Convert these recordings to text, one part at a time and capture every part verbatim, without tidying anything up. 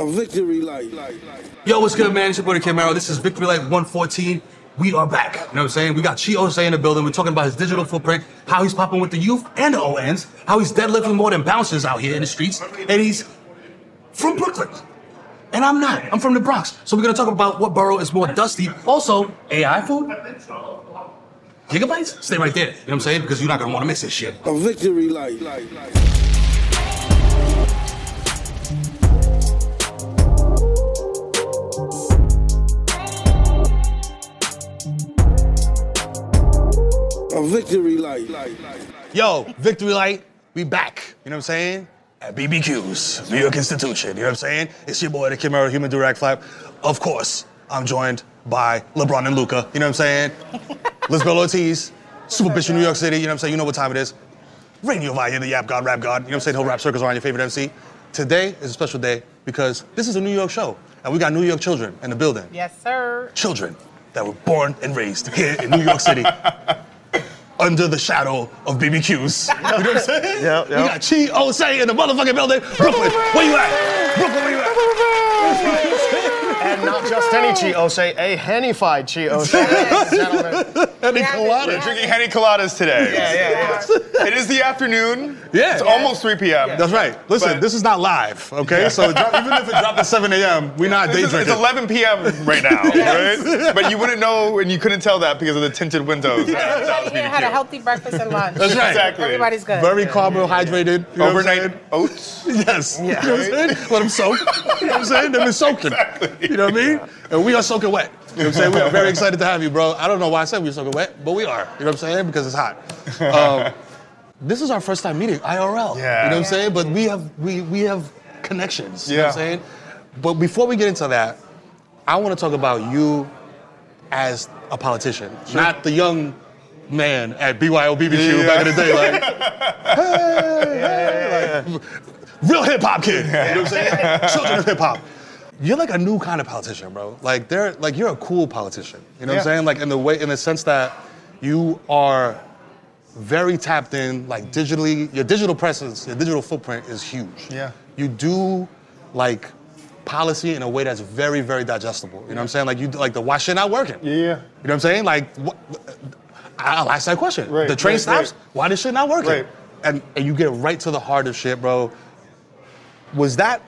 A victory light. Yo, what's good, man? It's your boy Camaro. This is Victory Light one fourteen. We are back. You know what I'm saying? We got Chi Osei in the building. We're talking about his digital footprint, how he's popping with the youth and the O Ns, how he's deadlifting more than bouncers out here in the streets, and he's from Brooklyn. And I'm not. I'm from the Bronx. So we're going to talk about what borough is more dusty. Also, A I food? Gigabytes? Stay right there. You know what I'm saying? Because you're not going to want to miss this shit. A victory light. A victory light. Yo, Victory Light, we back. You know what I'm saying? At B B Q's, New York Institution. You know what I'm saying? It's your boy, the Camaro Human Direct Flap. Of course, I'm joined by LeBron and Luca. You know what I'm saying? Lisbeth Ortiz, super bitch in New York City. You know what I'm saying? You know what time it is. Radio Vaya, the Yap God, Rap God. You know what I'm saying? He'll rap circles around your favorite M C. Today is a special day because this is a New York show. And we got New York children in the building. Yes, sir. Children that were born and raised here in New York City. Under the shadow of B B Q's. You know what I'm saying? Yeah, yeah. We got Chi Osei in the motherfucking building. Brooklyn, where you at? Brooklyn, where you at? And not just any Chi Osei, a Henny-fied Chi Osei, gentlemen. Henny Colada. We're drinking Henny Coladas today. Yeah, yeah, yeah. It is the afternoon. Yeah. It's almost three p.m. That's right. Listen, But- this is not live, okay? So it drop, even if it dropped at seven a.m., we're not day This is, it's drinking. eleven p.m. right now, right? But you wouldn't know, and you couldn't tell that because of the tinted windows. That, that was You had a B B Q. healthy breakfast and lunch. That's right. Exactly. Everybody's good. Very carbohydrated. You know what I'm Overnight saying? oats. Yes. You know what I'm saying? Let them soak. You know what I'm saying? They've been soaking. Exactly. You know what I mean? And we are soaking wet. You know what I'm saying? We are very excited to have you, bro. I don't know why I said we were soaking wet, but we are. You know what I'm saying? Because it's hot. Um, this is our first time meeting, I R L. Yeah. You know what I'm saying? But we have we we have connections. You know what I'm Yeah. saying? But before we get into that, I want to talk about you as a politician, not the young man at B Y O B B Q Yeah. back in the day, like, hey, hey, like, real hip hop kid. You know what I'm saying? Children of hip hop. You're like a new kind of politician, bro. Like they're like you're a cool politician. You know what I'm Yeah. saying? Like in the way, in the sense that you are very tapped in, like digitally. Your digital presence, your digital footprint is huge. Yeah. You do like policy in a way that's very, very digestible. You know what I'm saying? Like you like the why shit not working. Yeah. You know what I'm saying? Like what, I'll ask that question. Right, The train right, stops. right. Why this shit not working? Right. And and you get right to the heart of shit, bro. Was that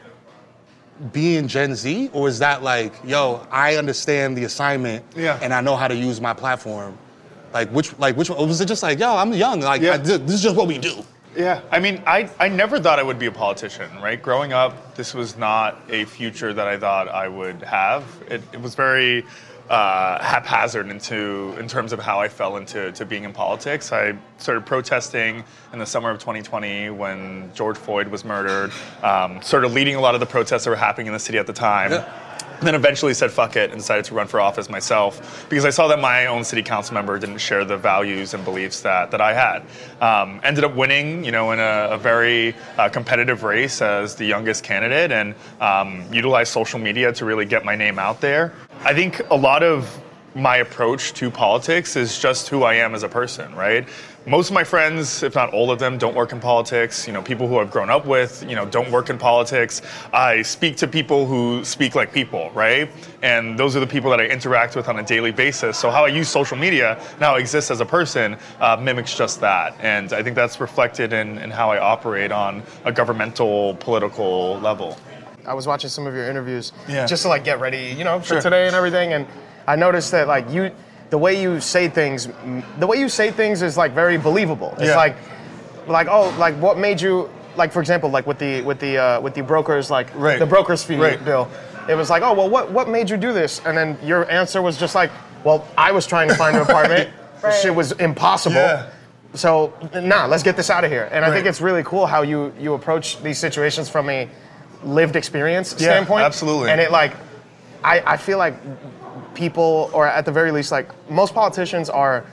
being Gen Z, or is that like, yo, I understand the assignment, Yeah. and I know how to use my platform? Like which, like which one? Or was it just like, yo, I'm young, like Yeah. I, this is just what we do? Yeah, I mean, I, I never thought I would be a politician, right? Growing up, this was not a future that I thought I would have. It, it was very uh, haphazard into in terms of how I fell into to being in politics. I started protesting in the summer of twenty twenty when George Floyd was murdered. Um, started leading a lot of the protests that were happening in the city at the time. Yeah. And then eventually said fuck it and decided to run for office myself because I saw that my own city council member didn't share the values and beliefs that, that I had. Um, ended up winning, you know, in a, a very uh, competitive race as the youngest candidate and um, utilized social media to really get my name out there. I think a lot of my approach to politics is just who I am as a person, right? Most of my friends, if not all of them, don't work in politics. You know, people who I've grown up with, you know, don't work in politics. I speak to people who speak like people, right? And those are the people that I interact with on a daily basis. So how I use social media and how I exist as a person uh, mimics just that. And I think that's reflected in, in how I operate on a governmental, political level. I was watching some of your interviews Yeah. just to like get ready, you know, for Sure. today and everything, and I noticed that like you, the way you say things, the way you say things is like very believable. It's Yeah. like, like oh, like what made you, like for example, like with the with the uh, with the brokers, like Right. the brokers fee Right. bill. It was like, oh well, what what made you do this? And then your answer was just like, well, I was trying to find an apartment. This shit was impossible. Yeah. So nah, let's get this out of here. And I think Right. it's really cool how you you approach these situations from a lived experience Yeah, standpoint. absolutely. And it like, I, I feel like people, or at the very least, like most politicians are,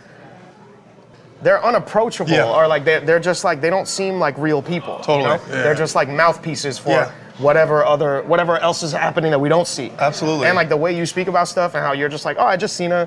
they're unapproachable, Yeah. or like they're, they're just like, they don't seem like real people. you Totally, know? yeah. They're just like mouthpieces for Yeah. whatever other, whatever else is happening that we don't see. Absolutely. And like the way you speak about stuff and how you're just like, oh, I just seen a,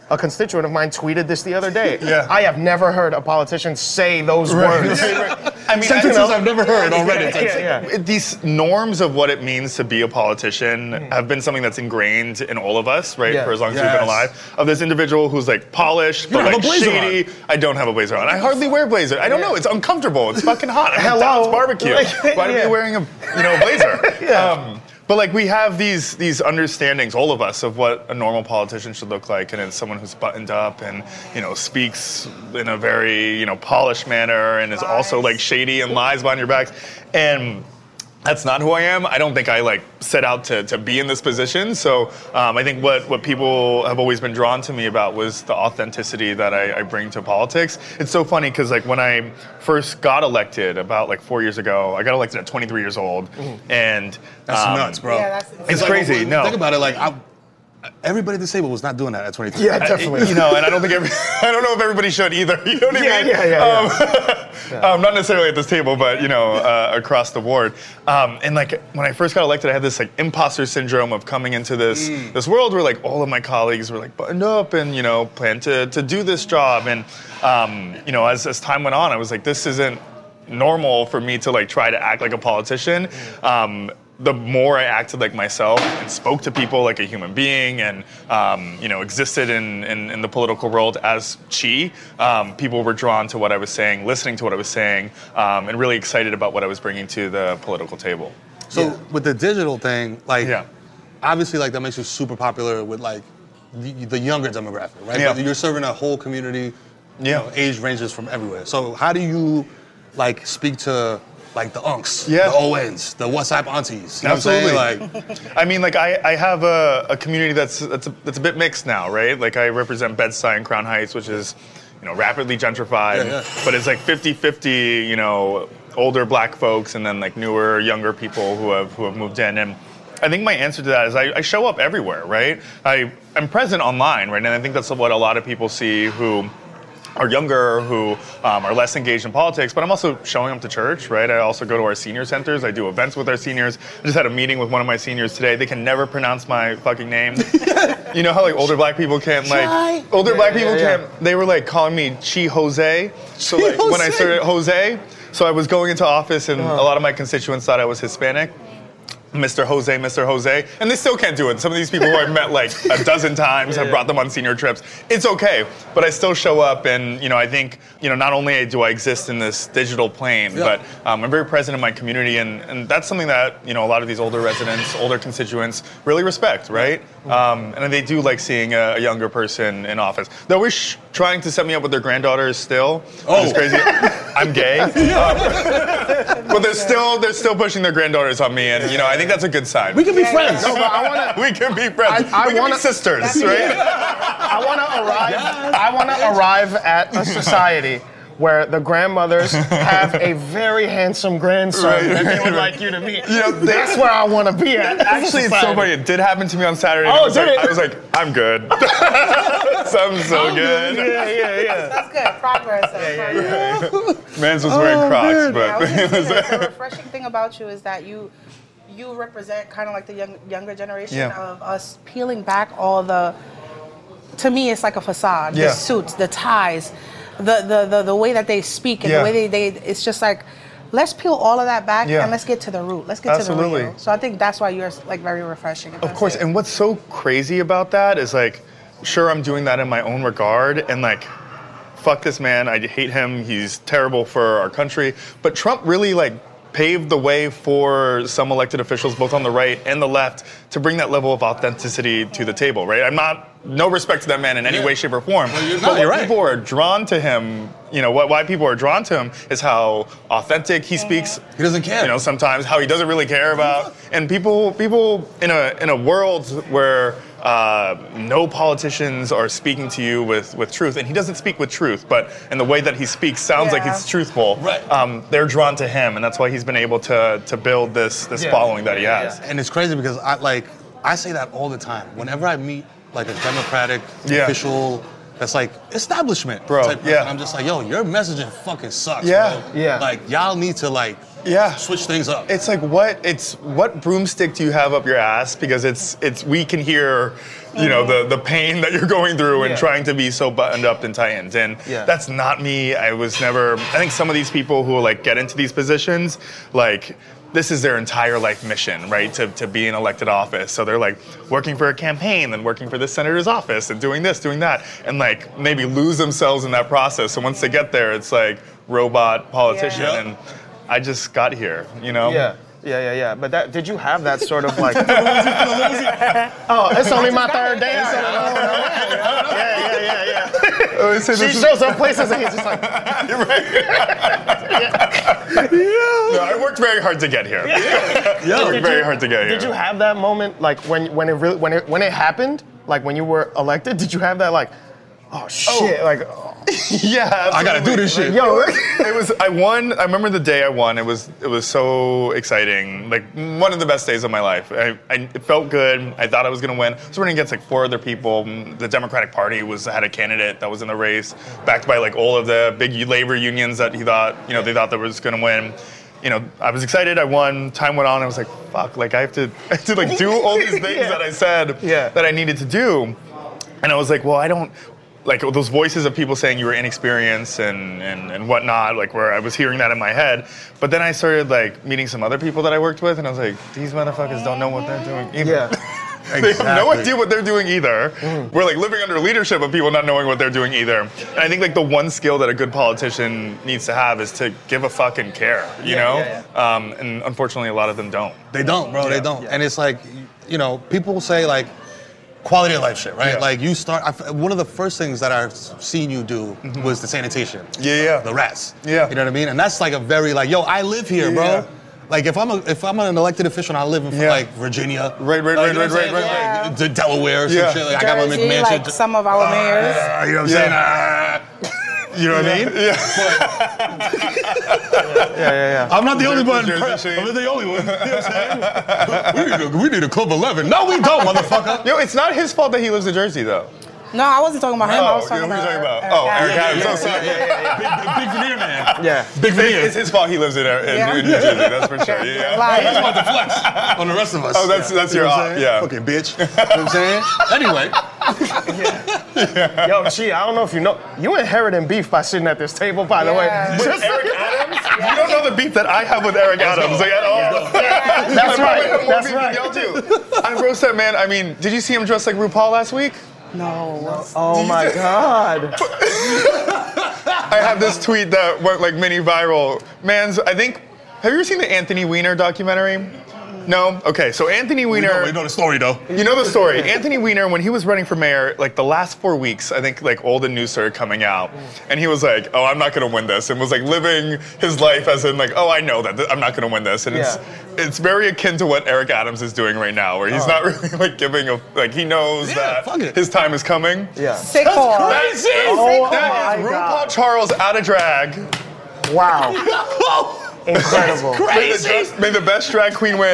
a constituent of mine tweeted this the other day. Yeah. I have never heard a politician say those Right. words. I mean, Sentences sentences I've never heard on Reddit. Yeah, yeah, yeah. These norms of what it means to be a politician have been something that's ingrained in all of us, right, Yeah. for as long as we've Yes. been alive. Of this individual who's like polished, but don't have like a blazer shady. I don't have a blazer on. I hardly wear blazer. I don't know. It's uncomfortable. It's fucking hot. I'm at Hello. Don's barbecue. Like, Why are yeah. you wearing a you know blazer? Yeah. Um, but like we have these these understandings, all of us, of what a normal politician should look like, and it's someone who's buttoned up and you know speaks in a very you know polished manner, and is also like shady and lies behind your backs, and that's not who I am. I don't think I like set out to, to be in this position. So um, I think what, what people have always been drawn to me about was the authenticity that I, I bring to politics. It's so funny because like when I first got elected about like four years ago, I got elected at twenty-three years old, and That's um, nuts, bro. Yeah, that's It's like, crazy. when- No. Think about it. Like, I, everybody at this table was not doing that at twenty-three. Yeah, definitely. You know, and I don't think every, I don't know if everybody should either. You know what I Yeah, mean? yeah, yeah, Um, um, not necessarily at this table, but you know, uh, across the board. Um, and like when I first got elected, I had this like imposter syndrome of coming into this this world where like all of my colleagues were like buttoned up and you know plan to to do this job. And um, you know, as as time went on, I was like, this isn't normal for me to like try to act like a politician. Um, the more I acted like myself and spoke to people like a human being and, um, you know, existed in, in, in the political world as Chi, um, people were drawn to what I was saying, listening to what I was saying, um, and really excited about what I was bringing to the political table. So with the digital thing, like, Yeah. obviously, like that makes you super popular with like the, the younger demographic, right? Yeah. But you're serving a whole community. You Yeah. know, age ranges from everywhere. So how do you like speak to like the unks, Yeah. the O Ns, the WhatsApp aunties? You know Absolutely. what I'm saying? Like, I mean, like I, I have a, a community that's that's a, that's a bit mixed now, right? Like I represent Bed-Stuy and Crown Heights, which is, you know, rapidly gentrified, Yeah, yeah. but it's like fifty-fifty, you know, older black folks and then like newer, younger people who have who have moved in. And I think my answer to that is I, I show up everywhere, right? I am present online, right? And I think that's what a lot of people see who are younger, who um, are less engaged in politics, but I'm also showing up to church, right? I also go to our senior centers. I do events with our seniors. I just had a meeting with one of my seniors today. They can never pronounce my fucking name. You know how like older black people can't like, older black people yeah, yeah. can't, they were like calling me Chi Jose. So like when I started Jose, so I was going into office and a lot of my constituents thought I was Hispanic. Mister Jose, Mister Jose, and they still can't do it. Some of these people who I've met like a dozen times, have brought them on senior trips. It's okay, but I still show up, and you know, I think you know, not only do I exist in this digital plane, Yeah. but um, I'm very present in my community, and, and that's something that you know, a lot of these older residents, older constituents really respect, right? Um, and they do like seeing a, a younger person in office. They're always sh- trying to set me up with their granddaughters still. Oh. It's crazy. I'm gay. Um, but they're still they're still pushing their granddaughters on me, and you know I think that's a good sign. we can be friends. No, but I want to. We can be friends. I- I we can wanna- be sisters, right? I want to arrive. I want to arrive at a society where the grandmothers have a very handsome grandson Right, that they right, would right. like you to meet. You know, they- That's where I want to be at. Actually, it's so funny. It did happen to me on Saturday. and Oh, I was did like, it? I was like, I'm good. so I'm so good. Yeah, yeah, yeah. That's good. Progress. That's progress. Mans was wearing Crocs, I but was gonna say that the refreshing thing about you is that you you represent kind of like the young, younger generation Yeah. of us peeling back all the. To me, it's like a facade. Yeah. The suits, the ties, the the the, the way that they speak, and Yeah. the way they, they it's just like. Let's peel all of that back Yeah. and let's get to the root. Let's get to Absolutely. the real. So I think that's why you're like very refreshing. Of course, and what's so crazy about that is like, sure, I'm doing that in my own regard, and like, fuck this man, I hate him, he's terrible for our country. But Trump really like paved the way for some elected officials, both on the right and the left, to bring that level of authenticity to the table, right? I'm not, no respect to that man in any Yeah. way, shape, or form. you're but not, what you're right. people are drawn to him, you know, what, why people are drawn to him is how authentic he speaks. He doesn't care. You know, sometimes how he doesn't really care about, and people, people in a in a world where uh, no politicians are speaking to you with, with truth, and he doesn't speak with truth, but in the way that he speaks sounds like Yeah. he's truthful. Right. Um, they're drawn to him, and that's why he's been able to to build this this Yeah. following that he has. And it's crazy because I like I say that all the time. Whenever I meet like a Democratic Yeah. official that's like establishment Bro, type person, yeah. I'm just like, yo, your messaging fucking sucks. Yeah. bro. Yeah. Like y'all need to like Yeah. switch things up. It's like what it's what broomstick do you have up your ass? Because it's it's we can hear, you know, the the pain that you're going through and Yeah. trying to be so buttoned up and tightened. And Yeah. that's not me. I was never. I think some of these people who like get into these positions, like. This is their entire life mission, right? To, to be in elected office. So they're like working for a campaign, then working for this senator's office, and doing this, doing that, and like maybe lose themselves in that process. So once they get there, it's like robot politician, Yeah. and I just got here, you know? Yeah. Yeah, yeah, yeah. But that, did you have that sort of like? Oh, it's only my third day. So, yeah, yeah, yeah, yeah. Oh, so She this is- shows up places and he's just like, No, I worked very hard to get here. I worked Did very you- hard to get here. Did you have that moment, like when when it really when it when it happened, like when you were elected? Did you have that like, oh shit, like, oh, Yeah, I gotta do this shit. yo, It was. I won. I remember the day I won. It was. It was so exciting. Like one of the best days of my life. I, I, it felt good. I thought I was gonna win. I was running against like four other people. The Democratic Party was had a candidate that was in the race, backed by like all of the big labor unions that he thought. You know, they thought that was gonna win. You know, I was excited. I won. Time went on. I was like, fuck. Like I have to. I have to like do all these things Yeah. that I said Yeah. that I needed to do. And I was like, well, I don't. Like those voices of people saying you were inexperienced and, and, and whatnot, like where I was hearing that in my head. But then I started like meeting some other people that I worked with, and I was like, these motherfuckers don't know what they're doing either. yeah, They have no idea what they're doing either. We're like living under leadership of people not knowing what they're doing either. And I think like the one skill that a good politician needs to have is to give a fuck and care, you Yeah, know? yeah, Um, and unfortunately, a lot of them don't. They don't, bro. They don't. And it's like, you know, people say like quality of life shit, right? Yeah. Like you start. I f one of the first things that I've seen you do was the sanitation. Yeah, yeah. The rats. Yeah. You know what I mean? And that's like a very like, yo, I live here, bro. Yeah. Like if I'm a, if I'm an elected official and I live in Yeah. like Virginia, Right, right, like, right, you know right, what I'm right, saying? right, Like, to Delaware, some Yeah. shit. Like I got my Jersey, McMansion. like some of our mayors. Uh, you know what I'm Yeah. saying? Uh, you know what I mean? Yeah. yeah, yeah, yeah. I'm not the only one. Jersey shade. I'm not the only one. You know what I'm saying? we, need a, we need a club eleven. No, we don't, motherfucker. Yo, it's not his fault that he lives in Jersey, though. No, I wasn't talking about him. I was Oh, talking you know who about, you're talking about? Eric Oh, Eric Adams. Adams. So sorry. Big, big, big veneer man. Yeah. Big veneer. It's his fault he lives in, in, Yeah. in New Jersey, that's for sure. Yeah. Like, He's about to flex on the rest of us. Oh, that's- that's You know your what I'm op, saying? yeah. Fucking bitch. You know what I'm saying? Anyway, Yo, Chi, I don't know if you know, you inherited beef by sitting at this table, by the way. Yeah. With Eric Adams? You don't know the beef that I have with Eric Adams, like at all. That's I right. probably have more That's beef than right. Y'all do. I roast that man. I mean, did you see him dressed like RuPaul last week? no. Oh my God. I have this tweet that went like mini viral. Man's, I think, have you ever seen the Anthony Weiner documentary? No? Okay, so Anthony we Weiner. know, we know the story though. You know the story. Anthony Weiner, when he was running for mayor, like the last four weeks, I think like all the news started coming out, and he was like, "Oh, I'm not gonna win this," and was like living his life as in like, "Oh, I know that th- I'm not gonna win this," and it's Yeah. it's very akin to what Eric Adams is doing right now, where he's not really like giving a like he knows Yeah, that fuck it. his time is coming. Yeah. Sick call. That's it. Oh That is my RuPaul God. Charles out of drag. Wow. Incredible. May the, dress- may the best drag queen win.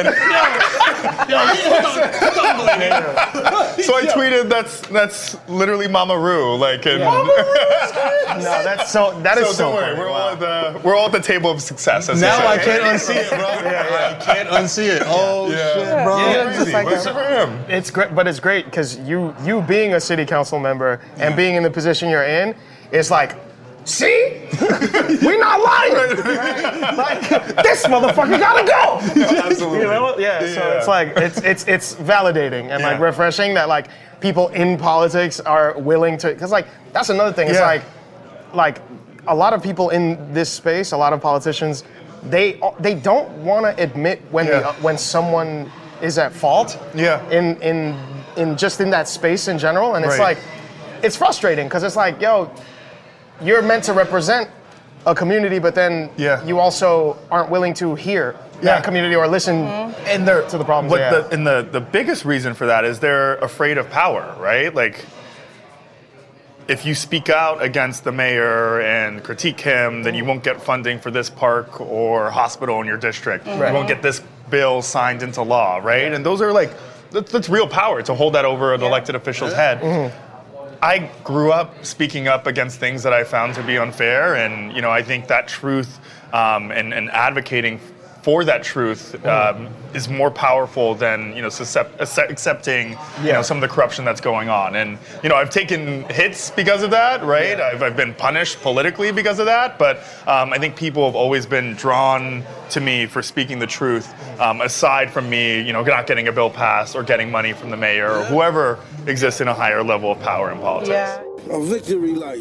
So I tweeted, "That's that's literally Mama Ru." Like, and, No, that's so, that is so so don't worry, funny. we're all at the we're all at the table of success. As they Now say. I can't unsee it, bro. I can't unsee it. Oh Yeah. shit, bro. Yeah. Crazy. Just like What's that. for him? It's great, but it's great because you you being a city council member and being in the position you're in, it's like, see, we're not lying. Like this motherfucker gotta go. Absolutely. You know? Yeah. So Yeah. it's like it's it's it's validating and like Yeah. refreshing that like people in politics are willing to, because like that's another thing. It's Yeah. like like a lot of people in this space, a lot of politicians, they they don't want to admit when Yeah. the, when someone is at fault. Yeah. In in in just in that space in general, and it's Right. like it's frustrating because it's like, yo, you're meant to represent a community, but then Yeah. you also aren't willing to hear Yeah. that community or listen And they're to the problems What they the, have. and the the biggest reason for that is they're afraid of power, right? Like, if you speak out against the mayor and critique him, then you won't get funding for this park or hospital in your district. Right. You won't get this bill signed into law, right? And those are like, that's, that's real power to hold that over an elected official's head. I grew up speaking up against things that I found to be unfair, and you know, I think that truth um, and, and advocating for that truth um, is more powerful than you know suscept- accept- accepting you Yeah. know some of the corruption that's going on. And you know I've taken hits because of that, right? Yeah. I've, I've been punished politically because of that. But um, I think people have always been drawn to me for speaking the truth, um, aside from me, you know, not getting a bill passed or getting money from the mayor or whoever exists in a higher level of power in politics. Yeah. A victory light.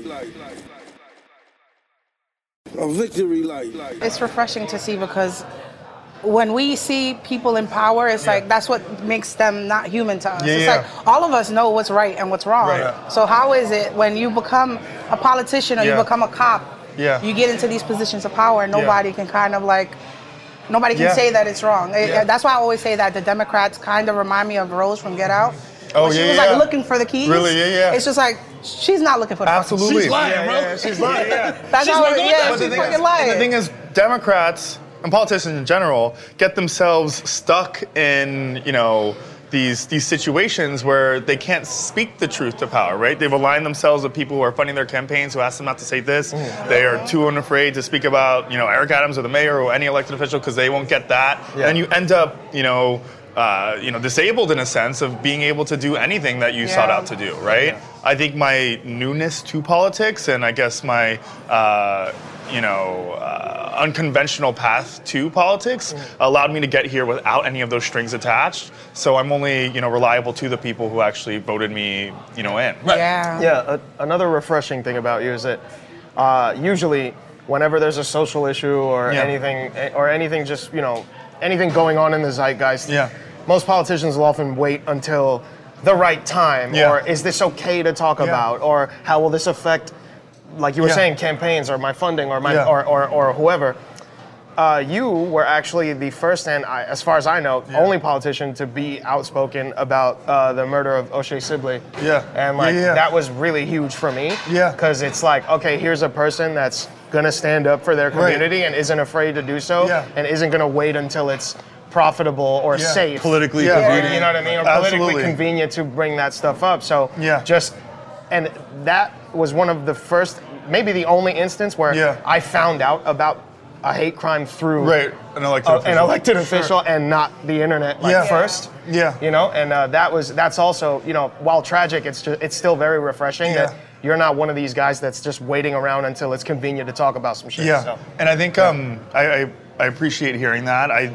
A victory light. It's refreshing to see because when we see people in power, it's like that's what makes them not human to us. Yeah, it's yeah. like all of us know what's right and what's wrong. Right. So how is it when you become a politician or Yeah. you become a cop, Yeah. you get into these positions of power and nobody can kind of like, nobody can Yeah. say that it's wrong. It- Yeah. That's why I always say that the Democrats kind of remind me of Rose from Get Out. Oh, When she yeah, was yeah. like looking for the keys. Really, yeah, yeah. It's just like, she's not looking for the fucking Absolutely. She's lying, Yeah, bro. yeah, she's lying. Yeah. That's She's how, not doing yeah, that. she's the thing fucking is, lying. and the thing is, Democrats and politicians in general get themselves stuck in, you know, these these situations where they can't speak the truth to power, right? They've aligned themselves with people who are funding their campaigns who ask them not to say this. They are too unafraid to speak about, you know, Eric Adams or the mayor or any elected official because they won't get that. Yeah. And you end up, you know, uh, you know, disabled in a sense of being able to do anything that you sought Yeah. out to do, right? I think my newness to politics and I guess my, uh, you know, uh, unconventional path to politics allowed me to get here without any of those strings attached. So I'm only, you know, reliable to the people who actually voted me, you know, in. Yeah. Yeah, a, another refreshing thing about you is that uh, usually whenever there's a social issue or Yeah. anything, or anything just, you know, anything going on in the zeitgeist, Yeah. most politicians will often wait until the right time, Yeah. or is this okay to talk Yeah. about, or how will this affect, like you were Yeah. saying, campaigns or my funding or my Yeah. or, or, or whoever. Uh, you were actually the first and, I, as far as I know, only politician to be outspoken about uh, the murder of O'Shea Sibley. Yeah. And like Yeah, yeah. that was really huge for me. Yeah. Because it's like, okay, here's a person that's gonna stand up for their Right. community and isn't afraid to do so, Yeah. and isn't gonna wait until it's profitable or Yeah. safe. Politically Or, convenient. you know what I mean? Or politically Absolutely. convenient to bring that stuff up. So Yeah. just, and that was one of the first, maybe the only instance where Yeah. I found out about a hate crime through Right. An elected a- official. an elected official and not the internet like Yeah. first. Yeah. You know, and uh, that was that's also, you know, while tragic, it's just it's still very refreshing Yeah. that you're not one of these guys that's just waiting around until it's convenient to talk about some shit. Yeah, So. and I think um, I, I I appreciate hearing that. I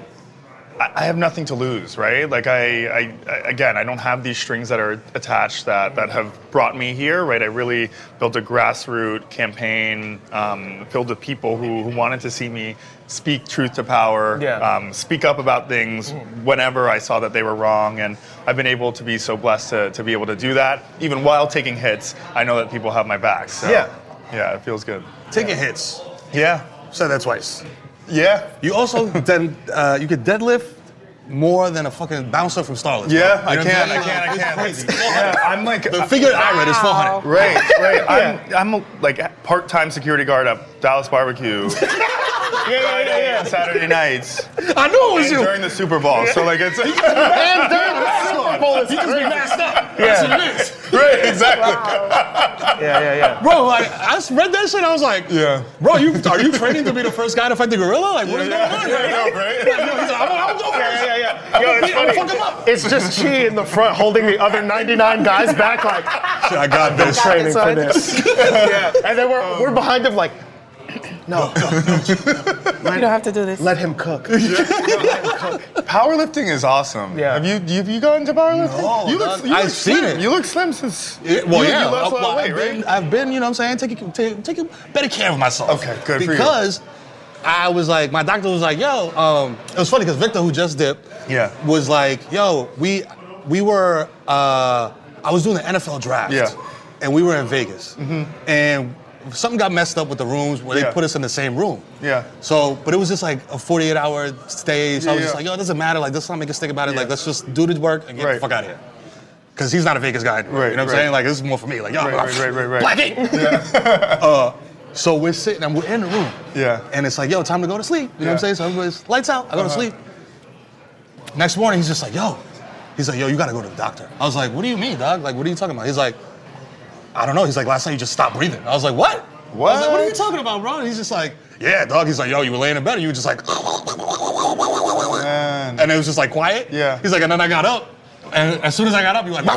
I have nothing to lose, right? Like I, I again, I don't have these strings that are attached that that have brought me here, right? I really built a grassroots campaign um, filled with people who, who wanted to see me speak truth to power, Yeah. um, speak up about things whenever I saw that they were wrong, and I've been able to be so blessed to, to be able to do that, even while taking hits. I know that people have my back. So, Yeah. yeah, it feels good. Taking hits. Yeah, Said that twice. yeah. You also then uh, you could deadlift more than a fucking bouncer from Starlets. bro. Yeah, You I know what can, I'm I saying? can, I It's can. crazy. Yeah, I'm like, The figure I read is four hundred. right, right. I'm, I'm a, like part-time security guard at Dallas Barbecue. Yeah, yeah, yeah, yeah. on Saturday nights I knew it was and you. during the Super Bowl. So like it's And during the Super Bowl, it's You just be masked up. Yeah. That's what it is. right, exactly. yeah, yeah, yeah. Bro, like I just read that shit. I was like, Yeah. bro, you are you training to be the first guy to fight the gorilla? Like, what is Yeah, going on yeah, here? I know, right? Like, yo, he's like, I'm, I'm going Yeah, first. yeah, yeah. I'm Yo, gonna it's beat- I'm gonna funny. fuck him up. It's just Chi in the front holding the other ninety-nine guys back, like I got this. training for son. this. Yeah. And then we're we're behind him, like, no, no, You don't have to do this. let him cook. Powerlifting is awesome. Yeah. Have you have you gotten into powerlifting? No, you dog. look, you I've look seen slim. it. You look slim since. Yeah, well, you, yeah, You lost a lot well, of weight, I've, been, right? I've been, you know what I'm saying, taking take, taking better care of myself. Okay, good for you. Because I was like, my doctor was like, yo, um, it was funny because Victor, who just dipped, Yeah. was like, yo, we we were, uh, I was doing the N F L draft. Yeah. And we were in Vegas. And something got messed up with the rooms where they Yeah. put us in the same room. Yeah. So, but it was just like a forty-eight hour stay. So I was Yeah, just yeah. like, yo, it doesn't matter. Like, let's not make a stick about it. Like, Yeah. let's just do the work and get Right. the fuck out of here. Because he's not a Vegas guy. Anymore, Right, you know what I'm right. saying? Like, this is more for me. Like, yo, Right, right, right, right, right. Black ink. uh, so we're sitting and we're in the room. Yeah. And it's like, yo, time to go to sleep. You know what I'm Yeah. saying? So everybody's lights out. I go to Uh-huh. sleep. Next morning, he's just like, yo. He's like, yo, you gotta go to the doctor. I was like, what do you mean, dog? Like, what are you talking about? He's like, I don't know. He's like, last night you just stopped breathing. I was like, what? I was like, what are you talking about, bro? And he's just like, yeah, dog. He's like, yo, you were laying in bed and you were just like, and it was just like quiet. Yeah. He's like, and then I got up, and as soon as I got up, he went.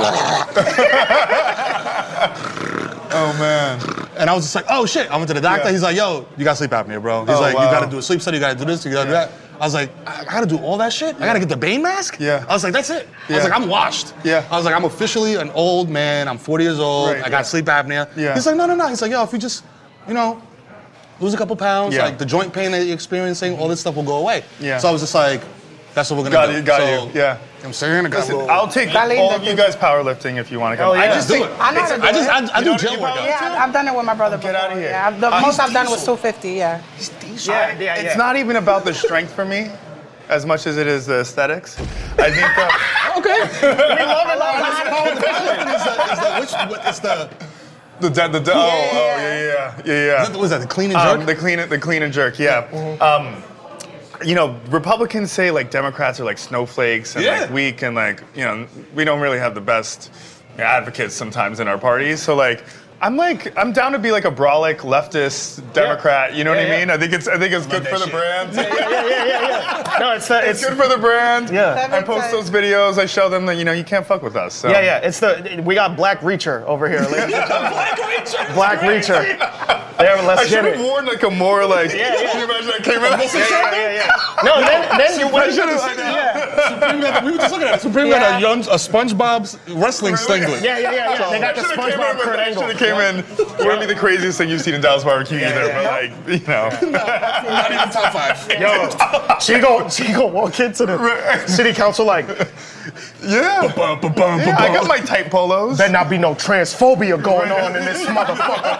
Oh man. And I was just like, oh shit. I went to the doctor. Yeah. He's like, yo, you got sleep apnea, bro. He's Oh, like, wow. you gotta do a sleep study, you gotta do this, you gotta Yeah. do that. I was like, I, I gotta do all that shit? I gotta get the Bane mask? Yeah. I was like, that's it. I Yeah. was like, I'm washed. Yeah. I was like, I'm officially an old man. I'm forty years old. Right, I got yeah. sleep apnea. Yeah. He's like, no, no, no. He's like, yo, if you just, you know, lose a couple pounds, Yeah. like the joint pain that you're experiencing, all this stuff will go away. Yeah. So I was just like, that's what we're gonna Got do. you, got so, you. Yeah. I'm saying, I got a Listen, little- I'll take Dale, all the- of you guys powerlifting if you want to come. Oh, yeah. I just do think it. I know how to do I just, it. I, I You do know gel what you workouts. Yeah, I've done it with my brother Get before. outta here. Yeah, I've- the Uh, most he's I've done was diesel. two fifty. Yeah. Yeah, yeah, It's yeah. not even about the strength for me, as much as it is the aesthetics. I think that. Okay. We love it. Love it. Is that, is that, which, what, it's the, The, the, the, oh, oh, yeah, yeah, yeah, yeah. what was that, the clean and jerk? Um, the clean, the clean and jerk, yeah. Um, you know, Republicans say like Democrats are like snowflakes and Yeah. like weak and like you know we don't really have the best advocates sometimes in our parties. So like. I'm like I'm down to be like a brolic leftist Democrat. You know Yeah, what I yeah. mean? I think it's I think it's good that for the shit. brand. Yeah, yeah, yeah, yeah, yeah. No, it's the, It's it's good for the brand. Yeah. That I makes post sense. those videos. I show them that you know you can't fuck with us. So. yeah, yeah. It's the we got Black Reacher over here. ladies and gentlemen. Black Reacher. There, let's I get should it. have worn like a more like. Yeah, yeah. Can you imagine I came in? Yeah, yeah, yeah. No, then then you I went. should have. Supreme got, we were just looking at it. Supreme Yeah. got a, young, a SpongeBob's wrestling singlet. Yeah, yeah, yeah, yeah. They got the Should have came SpongeBob in. with- Kurt I Angle. should have came in. Wouldn't be the craziest thing you've seen in Dallas barbecue either, yeah. but like you know. Not even top five. Yo, she go she go walk into the city council like, Yeah. Yeah, I got my tight polos. better not be no transphobia going on in this motherfucker.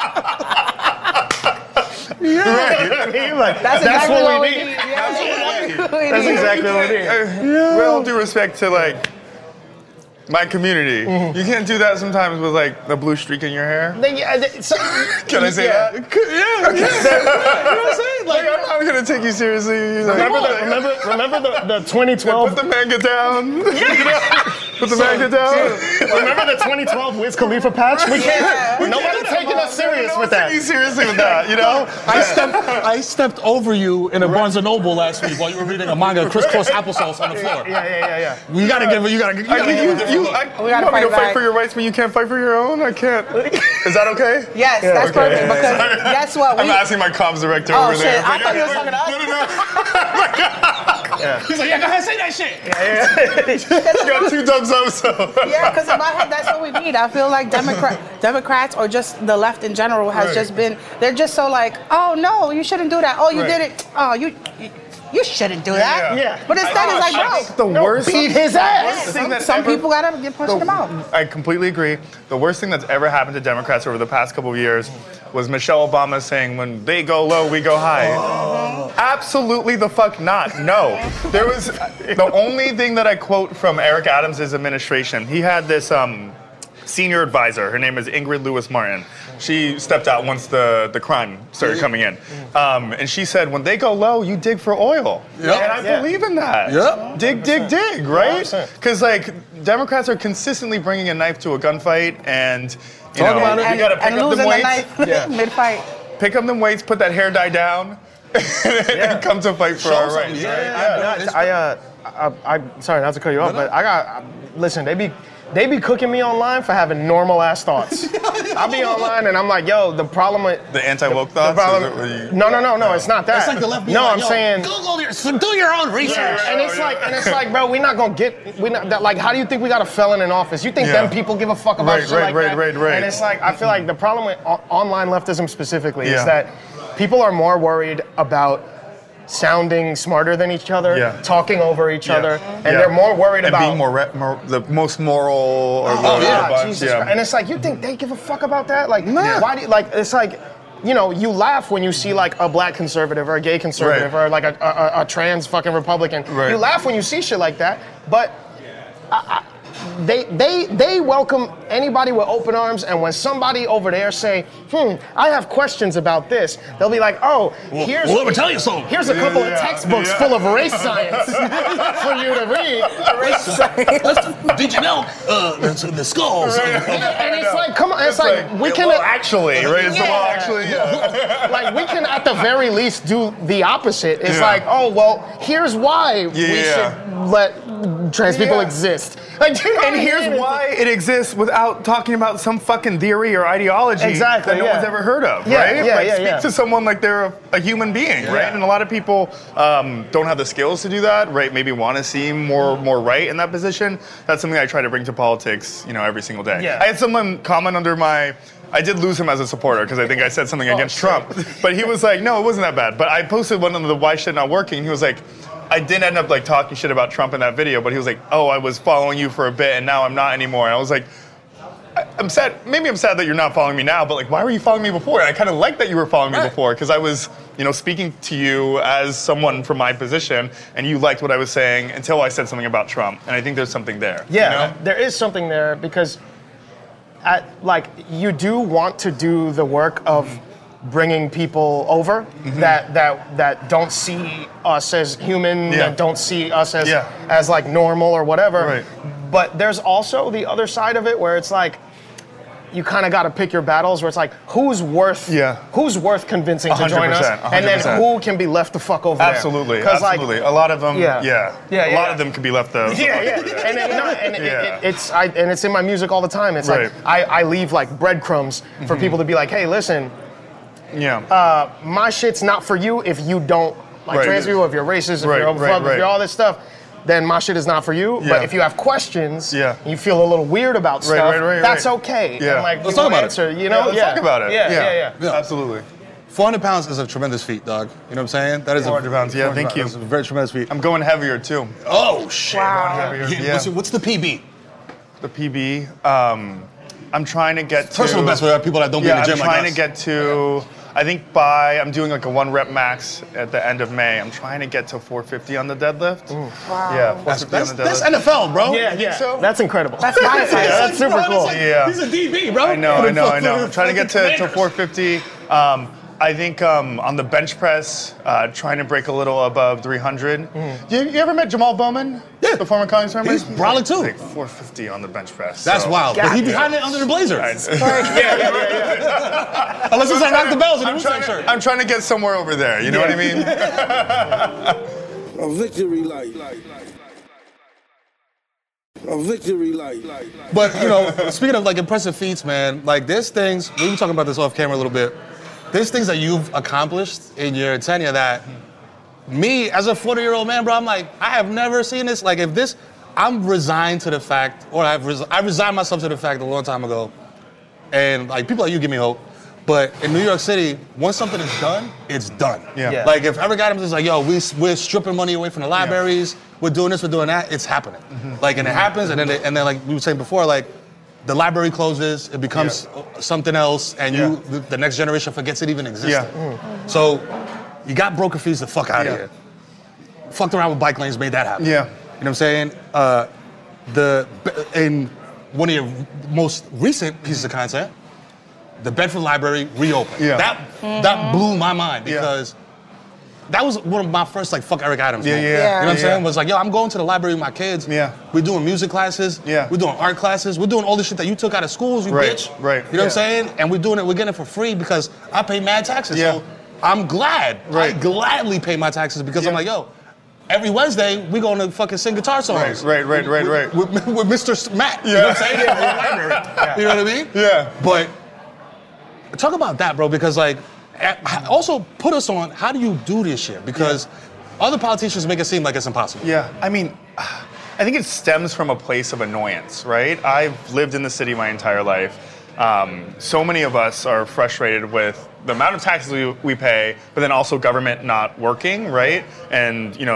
Yeah, like, That's, that's, exactly what we need. need. Yeah, that's exactly what we That's need. exactly what we need. With all due respect to like my community, you can't do that sometimes with like the blue streak in your hair. Then, yeah, th- so- Can I say yeah. that? Yeah. You know what I'm saying? Like, I'm not gonna take you seriously. You're like, Remember the "What?" remember remember the, the twenty twelve. Put the manga down. Put the manga down. Remember the twenty twelve Wiz Khalifa patch? We can't. Nobody's taking us serious No with one's that. taking you seriously with that, you know? I stepped, I stepped over you in a Barnes and Noble last week while you were reading a manga, crisscross applesauce on the floor. Yeah, yeah, yeah, yeah. You gotta give it. You gotta. You I gotta think give you, it. you, I, We you gotta want me to fight fight back. for your rights when you can't fight for your own? I can't. Is that okay? Yes, that's Okay. perfect because guess what? I'm We, asking my comms director oh over shit! there. I thought you were talking to us. No, no, no. He's like, yeah, go ahead, say that shit. You got two thumbs up, so. Yeah, because in my head, that's what we need. I feel like Democrat, Democrats or just the left in general has Right. just been, they're just so like, oh no, you shouldn't do that. Oh, you Right. did it. Oh, you you, you shouldn't do that. Yeah. Yeah. But instead, it's like, I bro, think the worst. Beat his ass. thing some, that some ever- people gotta get pushing them out. I completely agree. The worst thing that's ever happened to Democrats over the past couple of years was Michelle Obama saying, when they go low, we go high. Absolutely the fuck not. No. There was the only thing that I quote from Eric Adams' administration. He had this um, senior advisor. Her name is Ingrid Lewis Martin. She stepped out once the, the crime started coming in. Um, and she said, when they go low, you dig for oil. Yep. And I Yeah. believe in that. Yep. Dig, dig, dig, right? one hundred percent. Because like Democrats are consistently bringing a knife to a gunfight, and you Talk know, about it. you And, gotta pick and up losing them the weights, knife mid-fight. pick up them weights, put that hair dye down, and come to fight for our rights. Yeah, Yeah, I, uh, I, I, sorry not to cut you off, but I got, I, listen, they be, they be cooking me online for having normal ass thoughts. I be online and I'm like, yo, the problem with The anti-woke the thoughts? problem, Is it where you- no, no, no, no, it's not that. It's like the left being No, like, I'm yo, saying. Google your, so do your own research. Yeah, and it's like, and it's like, bro, we're not gonna get, we not that, like, how do you think we got a felon in office? You think Yeah. them people give a fuck about Right, shit right, like right, that? right, right. And it's like, I feel like the problem with o- online leftism specifically Yeah. is that people are more worried about sounding smarter than each other, Yeah. talking over each Yeah. other, and Yeah. they're more worried and about being more, re- more the most moral or Oh, whatever. yeah, bunch, Jesus yeah. Christ. And it's like, you think they give a fuck about that? Like, Yeah. why do you, like, it's like, you know, you laugh when you see like a black conservative or a gay conservative Right. or like a, a, a trans fucking Republican. Right. You laugh when you see shit like that, but I, I, they they they welcome anybody with open arms, and when somebody over there say, "Hmm, I have questions about this," they'll be like, "Oh, Well, here's well, let me tell you something." here's a couple Yeah, of textbooks yeah. full of race science for you to read." Race science. Did you know uh, the, the skulls? And, and it's like, come on, it's, like, we yeah, can well, actually, right? It's the well, Yeah. actually, yeah. like we can at the very least do the opposite. It's Yeah. like, oh well, here's why we Yeah. should let trans people Yeah. exist. Like, you know what And I here's mean? why it exists without talking about some fucking theory or ideology Exactly, that no yeah. one's ever heard of, Yeah, right? yeah, like, yeah, speak yeah. to someone like they're a, a human being, right? And a lot of people um, don't have the skills to do that, right? Maybe want to seem more more right in that position. That's something I try to bring to politics, you know, every single day. Yeah. I had someone comment under my. I did lose him as a supporter because I think I said something against shit. Trump, but he was like, "No, it wasn't that bad." But I posted one of the "Why Shit Not Working." He was like. I did end up like talking shit about Trump in that video, but he was like, "Oh, I was following you for a bit, and now I'm not anymore." And I was like, I- "I'm sad. Maybe I'm sad that you're not following me now, but like, why were you following me before?" And I kind of like that you were following me Right. before because I was, you know, speaking to you as someone from my position, and you liked what I was saying until I said something about Trump. And I think there's something there. Yeah, you know? there is something there because, at like, you do want to do the work of bringing people over Mm-hmm. that that that don't see us as human, Yeah. that don't see us as Yeah. as like normal or whatever. Right. But there's also the other side of it where it's like. You kind of got to pick your battles where it's like, who's worth, Yeah. who's worth convincing to join us, one hundred percent, and then one hundred percent. who can be left the fuck over Absolutely, there. 'Cause, like, absolutely. a lot of them, Yeah. yeah, Yeah, a yeah, lot yeah. of them could be left the. Yeah, yeah, and, it, no, and it, Yeah. it, it's I, and it's in my music all the time. It's Right. like I, I leave like breadcrumbs for people to be like, hey, listen, Yeah. uh, my shit's not for you if you don't like Right. trans people, if you're racist, if Right, you're homophobic, right, if right. you're all this stuff. Then my shit is not for you. Yeah. But if you have questions, Yeah. and you feel a little weird about Right, stuff, right, right, that's right. okay. Yeah. And like, Let's we talk will about it. answer, You Yeah, know, let's yeah. talk about it. Yeah, yeah, yeah. Yeah. Absolutely. four hundred pounds is a tremendous feat, dog. You know what I'm saying? That is four hundred pounds, yeah, four hundred thank you. That's a very tremendous feat. I'm going heavier too. Oh, shit. Wow. Yeah. What's, what's the P B? The P B. Um, I'm trying to get to. Personal best for people that don't Yeah, be in the I'm gym trying like to us. get to. I think by I'm doing like a one rep max at the end of May. I'm trying to get to four fifty on the deadlift. Wow. Yeah, four That's, fifty that's, on the that's deadlift. N F L, bro. Yeah, You yeah. think so? That's incredible. That's my Yeah, size. that's super Bro, cool. that's like- Yeah. He's a D B, bro. I know, I know, I know. I'm trying to get to, to four fifty. Um, I think um, on the bench press, uh, trying to break a little above three hundred. You, you ever met Jamal Bowman? Yeah. The former Congress member? He's brolic too. Like four fifty on the bench press. That's so- wild. But he behind it under the blazer. Unless it's like Rock the Bells in the I'm Wu trying, shirt. to, I'm trying to get somewhere over there. You know what I mean? A victory light. A victory light. But you know, speaking of like impressive feats, man, like there's things we were talking about this off camera a little bit. There's things that you've accomplished in your tenure that me, as a forty-year-old man, bro, I'm like, I have never seen this. Like, if this, I'm resigned to the fact, or I've res- I resigned myself to the fact a long time ago, and like people like you give me hope. But in New York City, once something is done, it's done. Yeah. Yeah. Like if Eric Adams is like, yo, we, we're stripping money away from the libraries, we're doing this, we're doing that, it's happening. Like, and it happens, and then, they, and then like we were saying before, like, the library closes, it becomes something else, and you, the, the next generation forgets it even existed. Yeah. So, you got broker fees the fuck out of Yeah. here. Fucked around with bike lanes, made that happen. Yeah. You know what I'm saying? Uh, the in one of your most recent pieces of content, the Bedford Library reopened. Yeah. That that blew my mind Yeah. because that was one of my first like fuck Eric Adams Yeah, moments. yeah. You know what I'm Yeah. saying? Was like, yo, I'm going to the library with my kids. Yeah. We're doing music classes. Yeah. We're doing art classes. We're doing all this shit that you took out of schools, you Right, bitch. right. You know what Yeah. I'm saying? And we're doing it, we're getting it for free because I pay mad taxes. Yeah. So I'm glad. Right. I gladly pay my taxes because I'm Yeah. like, yo, every Wednesday we going to fucking sing guitar songs. Right, right, right, right, right. With, with, with Mister Matt. You know what I'm saying? In the library. You know what I mean? Yeah. But talk about that, bro, because like, a- also put us on how do you do this shit? Because other politicians make it seem like it's impossible. Yeah, I mean, I think it stems from a place of annoyance, right? I've lived in the city my entire life. Um, so many of us are frustrated with the amount of taxes we, we pay, but then also government not working, right? And, you know,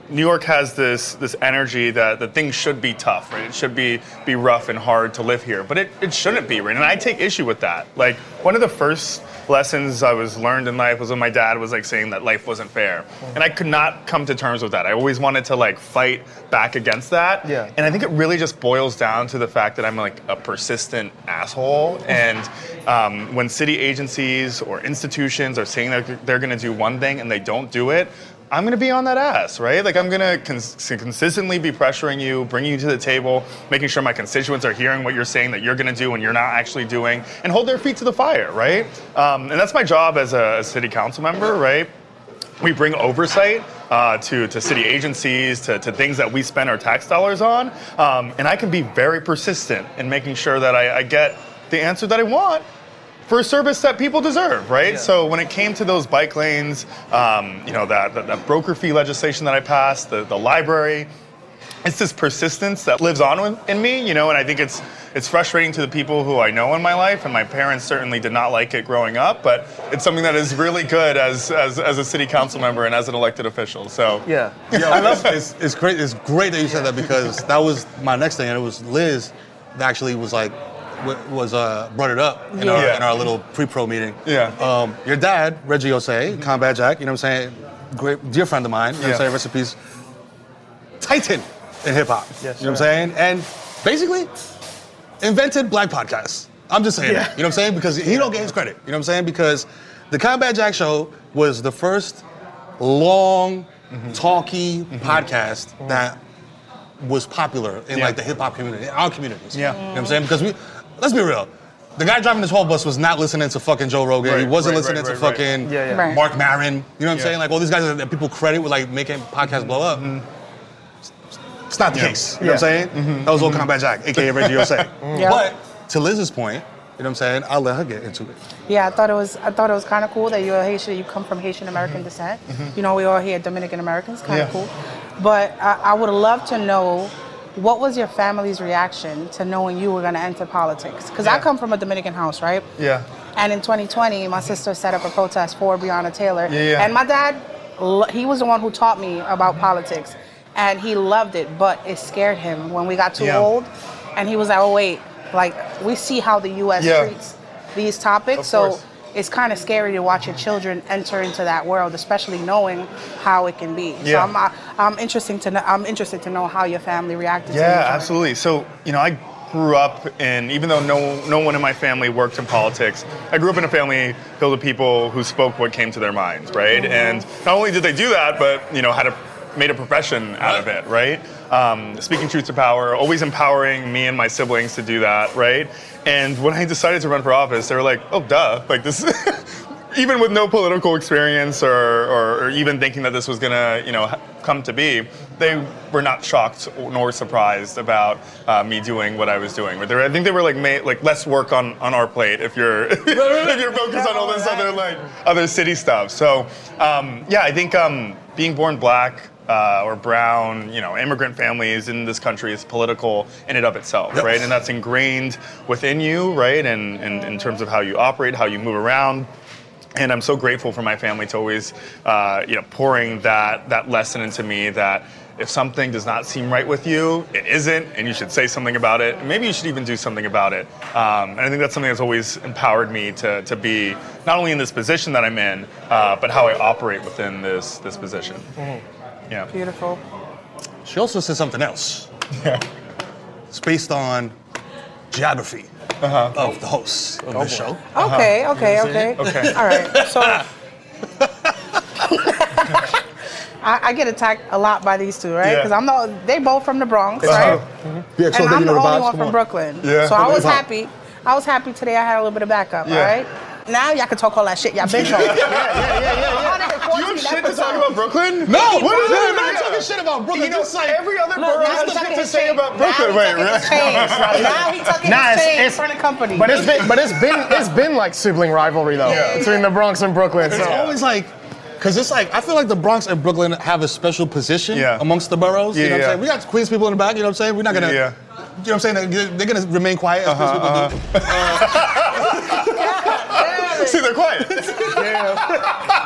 New York has this this energy that, that things should be tough, right? It should be be rough and hard to live here, but it, it shouldn't be, right? And I take issue with that. Like, one of the first lessons I was learned in life was when my dad was like saying that life wasn't fair. And I could not come to terms with that. I always wanted to like fight back against that. Yeah. And I think it really just boils down to the fact that I'm like a persistent asshole. And um, when city agencies or institutions are saying that they're gonna do one thing and they don't do it, I'm gonna be on that ass, right? Like, I'm gonna cons- consistently be pressuring you, bringing you to the table, making sure my constituents are hearing what you're saying that you're gonna do and you're not actually doing, and hold their feet to the fire, right? Um, and that's my job as a, a city council member, right? We bring oversight uh, to, to city agencies, to, to things that we spend our tax dollars on, um, and I can be very persistent in making sure that I, I get the answer that I want for a service that people deserve, right? Yeah. So when it came to those bike lanes, um, you know, that, that, that broker fee legislation that I passed, the, the library, it's this persistence that lives on in me, you know, and I think it's it's frustrating to the people who I know in my life, and my parents certainly did not like it growing up, but it's something that is really good as as, as a city council member and as an elected official, so. Yeah. Yeah, I love it's, it's great. It's great that you said that, because that was my next thing, and it was Liz that actually was like, was uh, brought it up in, Yeah. our, Yeah. in our little pre-pro meeting. Yeah. Um, your dad, Reggie Osei, Combat Jack, you know what I'm saying? Great, dear friend of mine, you know what I'm Yeah. saying? Rest in peace. Titan in hip hop. Yes, you know what I'm saying? And basically invented black podcasts. I'm just saying Yeah. that. You know what I'm saying? Because he don't get his credit. You know what I'm saying? Because the Combat Jack Show was the first long, Mm-hmm. talky podcast that was popular in Yeah. like the hip hop community, our communities. Yeah. You know what I'm saying? Because we, let's be real, the guy driving this whole bus was not listening to fucking Joe Rogan. Right, he wasn't right, listening right, to right, fucking right. Yeah, yeah. Right. Mark Maron. You know what I'm Yeah. saying? Like all these guys that people credit with like making podcasts blow up. It's not the Yeah. case. You know what I'm Yeah. saying? That was old Combat Jack, aka Reggie Osei. Yeah. But to Liz's point, you know what I'm saying? I'll let her get into it. Yeah, I thought it was. I thought it was kind of cool that you're Haitian. You come from Haitian American descent. You know, we all here Dominican Americans. Kind of Yeah. cool. But I, I would love to know, what was your family's reaction to knowing you were going to enter politics? Because I Yeah. come from a Dominican house, right? Yeah. And in twenty twenty, my sister set up a protest for Breonna Taylor. Yeah, yeah. And my dad, lo- he was the one who taught me about politics. And he loved it, but it scared him when we got too Yeah. old. And he was like, oh, wait, like, we see how the U S Yeah. treats these topics. Of so course. it's kind of scary to watch your children enter into that world, especially knowing how it can be. So Yeah. I'm, uh, I'm, interested to know, I'm interested to know how your family reacted to Yeah, it. absolutely. So, you know, I grew up in, even though no no one in my family worked in politics, I grew up in a family filled with people who spoke what came to their minds, right? And not only did they do that, but, you know, had a made a profession out of it, right? Um, speaking truth to power, always empowering me and my siblings to do that, right? And when I decided to run for office, they were like, oh, duh, like this, even with no political experience or, or, or even thinking that this was gonna, you know, ha- come to be, they were not shocked nor surprised about uh, me doing what I was doing. But they were, I think they were like, may, like less work on, on our plate if you're if you're focused on all this other like other city stuff. So um, yeah, I think um, being born black. Uh, or brown, you know, immigrant families in this country is political in and of itself, Yep. right? And that's ingrained within you, right? And, and in terms of how you operate, how you move around. And I'm so grateful for my family to always, uh, you know, pouring that that lesson into me that if something does not seem right with you, it isn't, and you should say something about it. And maybe you should even do something about it. Um, and I think that's something that's always empowered me to to be not only in this position that I'm in, uh, but how I operate within this this position. Yeah. Beautiful. She also said something else. Yeah. It's based on geography Uh-huh. of the hosts of this show. Okay, okay, okay. Okay. All right. So I, I get attacked a lot by these two, right? Yeah. Because I'm the they both from the Bronx, Uh-huh. right? Yeah, And I'm the only one from Brooklyn. Yeah. So I was Hip-hop. happy. I was happy today I had a little bit of backup, Yeah. all right? Now y'all can talk all that shit y'all been talking. Do you have shit to talk about Brooklyn? No, What is no, it? I'm not talking shit about Brooklyn. You know, Just like every other Look, borough now has he shit tucking to his say chain. about Now Brooklyn. he Wait, tucking his right? chains, right? Now he tucking Nah, his it's- chain in it's- front of company. But it's been, but it's been, it's been like sibling rivalry though Yeah. between the Bronx and Brooklyn. It's So. always like, because it's like, I feel like the Bronx and Brooklyn have a special position Yeah. amongst the boroughs. Yeah, you know what yeah. I'm saying? We got Queens people in the back, you know what I'm saying? We're not going to, Yeah. you know what I'm saying? They're, they're going to remain quiet as Queens people do. See, they're quiet.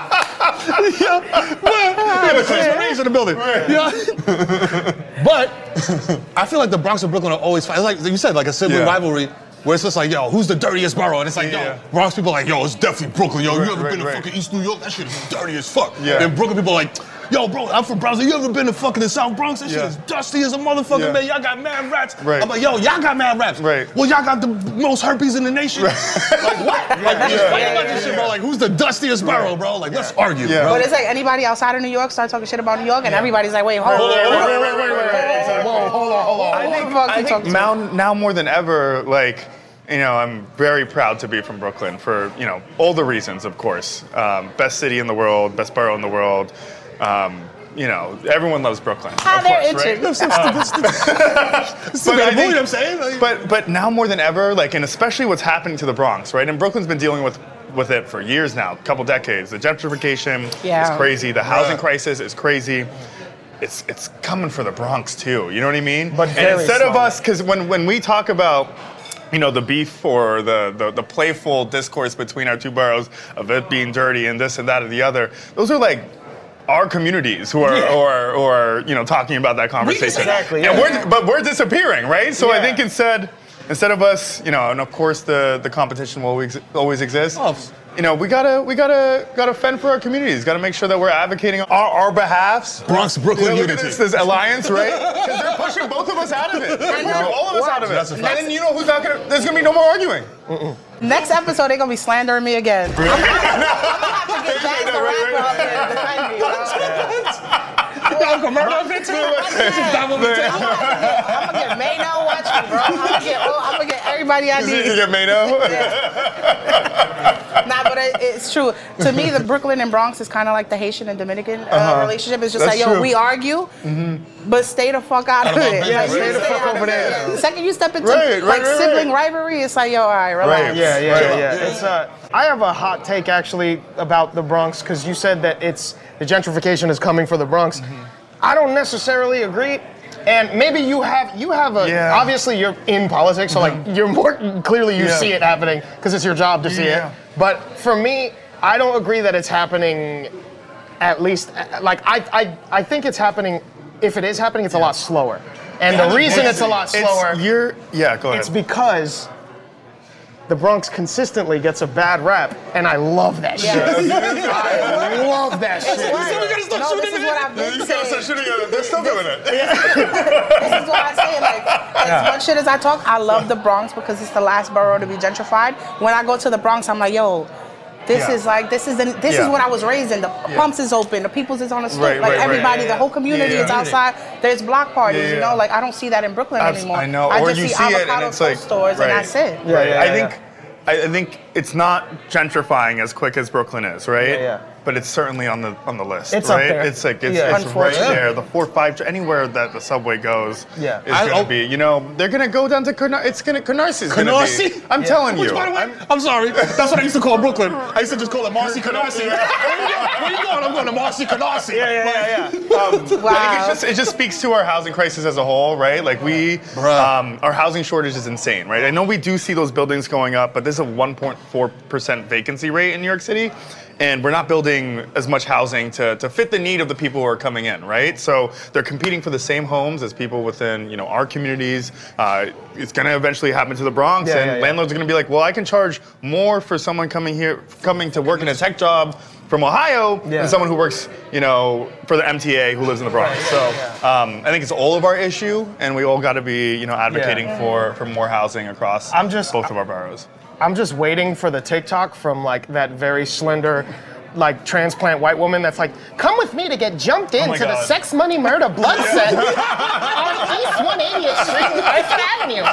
yeah, well, we have a Chris Maurice in the building. Right. Yeah. But I feel like the Bronx and Brooklyn are always fighting. Like you said, like a sibling Yeah. rivalry. Where it's just like, yo, who's the dirtiest borough? And it's like, Yeah. yo, Bronx people are like, yo, it's definitely Brooklyn. Yo, Right, you ever right, been to right. fucking East New York? That shit is dirty as fuck. Yeah. And Brooklyn people are like, yo, bro, I'm from Bronx. You ever been to fucking the South Bronx? That shit Yeah. is dusty as a motherfucker, Yeah. man. Y'all got mad raps. Right. I'm like, yo, y'all got mad raps. Right. Well, y'all got the most herpes in the nation. Like, what? Like, we're just Yeah. fighting Yeah, about yeah, this shit, yeah. bro. Like, who's the dustiest borough, bro? Like, let's argue, Yeah. bro. But it's like anybody outside of New York start talking shit about New York, and everybody's like, wait, hold on. Hold on, hold on, wait, wait, wait, wait, wait, wait. Whoa, hold on, hold on. I Who think, the fuck I you think talking to? now, now more than ever, like, you know, I'm very proud to be from Brooklyn for, you know, all the reasons, of course. Um, best city in the world, best borough in the world. Um, you know, everyone loves Brooklyn. Ah, of they're course, itching. right? But But I I think- I'm saying. Like, But but now more than ever, like, and especially what's happening to the Bronx, right? And Brooklyn's been dealing with with it for years now, a couple decades. The gentrification Yeah. is crazy. The housing Right. crisis is crazy. It's it's coming for the Bronx too. You know what I mean? But and very instead of slow. us, because when when we talk about, you know, the beef or the, the the playful discourse between our two boroughs of it being dirty and this and that and the other, those are like our communities who are or or you know talking about that conversation. Exactly, And yeah. we're but we're disappearing, right? So I Yeah. think instead instead of us, you know, and of course the the competition will always always exist. Oh. You know, we gotta we gotta gotta fend for our communities. Gotta make sure that we're advocating on our, our behalfs. Bronx Brooklyn You know, look at unity. this, this alliance, right? Because they're pushing both of us out of it. They're pushing all of us out of it. That's a And fact. then you know who's not gonna? There's gonna be no more arguing. Next episode, they're gonna be slandering me again. I'm gonna have to get Jack the rapper up there to defend me, bro. Uncle Murder up here too? I'm gonna get Mano watch me, bro. I'm gonna get, oh, I'm gonna get everybody I You need. get Mano? Nah, but it, it's true. To me, the Brooklyn and Bronx is kind of like the Haitian and Dominican uh, relationship. It's just That's like, yo, true. we argue, but stay the fuck out of Out of our it. business. Like, Stay you the stay fuck out of over it. there. Yeah. The second you step into Right, right, like right, sibling right. rivalry, it's like, yo, all right, relax. Right. Yeah, yeah, Right. yeah, yeah. It's uh, I have a hot take actually about the Bronx because you said that it's the gentrification is coming for the Bronx. I don't necessarily agree. And maybe you have you have a Yeah. obviously you're in politics, so like you're more clearly you Yeah. see it happening because it's your job to see Yeah. it. But for me, I don't agree that it's happening. At least, uh, like I I I think it's happening. If it is happening, it's a lot slower. And the reason it's a lot slower. It's, you're, yeah, go ahead. It's because the Bronx consistently gets a bad rap, and I love that Yeah. shit. I love that shit. It's work. No, this is what I've been saying. shooting at it. They're still doing it. This is what I say. Like, as much shit as I talk, I love the Bronx because it's the last borough to be gentrified. When I go to the Bronx, I'm like, yo, this Yeah. is like, this is the, this Yeah. is what I was raised in. The pumps is open, the people's is on the street, Right, like right, right. everybody, Yeah, the yeah. whole community Yeah, yeah. is outside. There's block parties, Yeah, you yeah. know. Like I don't see that in Brooklyn Abs- anymore. I know. I Or just you see see it and avocado it's like- toast stores, and right. that's it. Yeah, yeah, I yeah. think I, I think it's not gentrifying as quick as Brooklyn is, right? Yeah, yeah. But it's certainly on the on the list, It's up right? there. It's like it's, Yeah. it's right Unfortunately. there. The four five anywhere that the subway goes Yeah. is I- gonna oh. be. You know, they're gonna go down to Canarsie. It's gonna Canarsie. Canarsie? I'm telling Which, you. by the way, I'm- I'm, sorry. That's what I used to call Brooklyn. I used to just call it Marcy Canarsie. Where you going? Where you going? I'm going to Marcy Canarsie. Yeah, yeah, yeah, yeah. Um, I think Wow. it's just, it just speaks to our housing crisis as a whole, right? Like we, Bruh. um, our housing shortage is insane, right? I know we do see those buildings going up, but there's a one point four percent vacancy rate in New York City, and we're not building as much housing to, to fit the need of the people who are coming in, right? So they're competing for the same homes as people within, you know, our communities. Uh, it's going to eventually happen to the Bronx, Yeah, and yeah, yeah. landlords are going to be like, well, I can charge more for someone coming here, coming to work in a tech job from Ohio Yeah. than someone who works, you know, for the M T A who lives in the Bronx. So um, I think it's all of our issue, and we all got to be, you know, advocating Yeah. for, for more housing across I'm just- both of our boroughs. I'm just waiting for the TikTok from like that very slender, like transplant white woman that's like, come with me to get jumped into the God. sex, money, murder, blood set on East one eightieth Street and Bedford Avenue.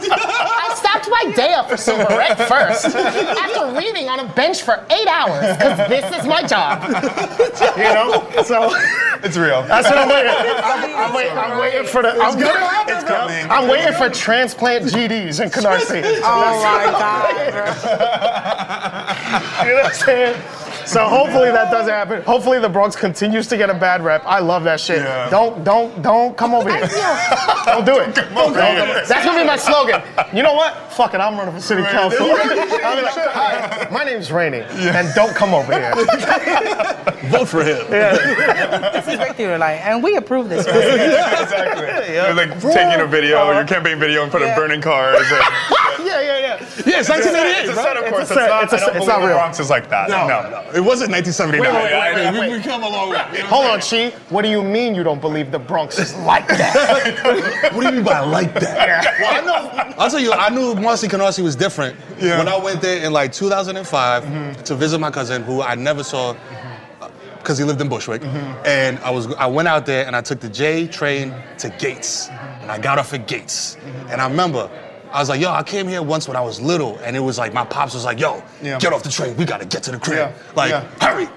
I stopped by Daya for some Barrette first after reading on a bench for eight hours because this is my job. You know? So It's real. that's what I'm waiting. I'm, I'm, wait, I'm waiting for the. I'm, It's coming. I'm waiting for transplant G Ds in Canarsie. Oh my God, bro. You know what I'm saying? So hopefully that doesn't happen. Hopefully the Bronx continues to get a bad rep. I love that shit. Yeah. Don't, don't, don't come over here. Don't do it. Don't over don't- here. That's gonna be my slogan. You know what? Fuck it, I'm running for city council. I'll be like, hi, my name's Rainey, and don't come over here. Vote for him. This is Victory Light, and we approve this. Right? Yeah, exactly. You're like taking a video, your campaign video in front of Yeah. burning cars. And, Yeah, yeah, yeah. Yeah, it's nineteen eighty-eight, it's a bro. set, of course. It's a It's, set. not, It's a I don't set. It's believe not the real. Bronx is like that. No, No, no, it wasn't nineteen seventy-nine. Wait, wait, wait, wait, wait. We've come a long way. Hold on, Chi. What do you mean you don't believe the Bronx is like that? What do you mean by like that? Well, I know. I'll tell you, I knew Marcy Canarsie was different Yeah. when I went there in like two thousand five to visit my cousin, who I never saw because he lived in Bushwick. And I was I went out there and I took the J train to Gates, and I got off at Gates. And I remember. I was like, yo, I came here once when I was little, and it was like, my pops was like, yo, Yeah. get off the train, we gotta get to the crib. Yeah. Like, Yeah. hurry.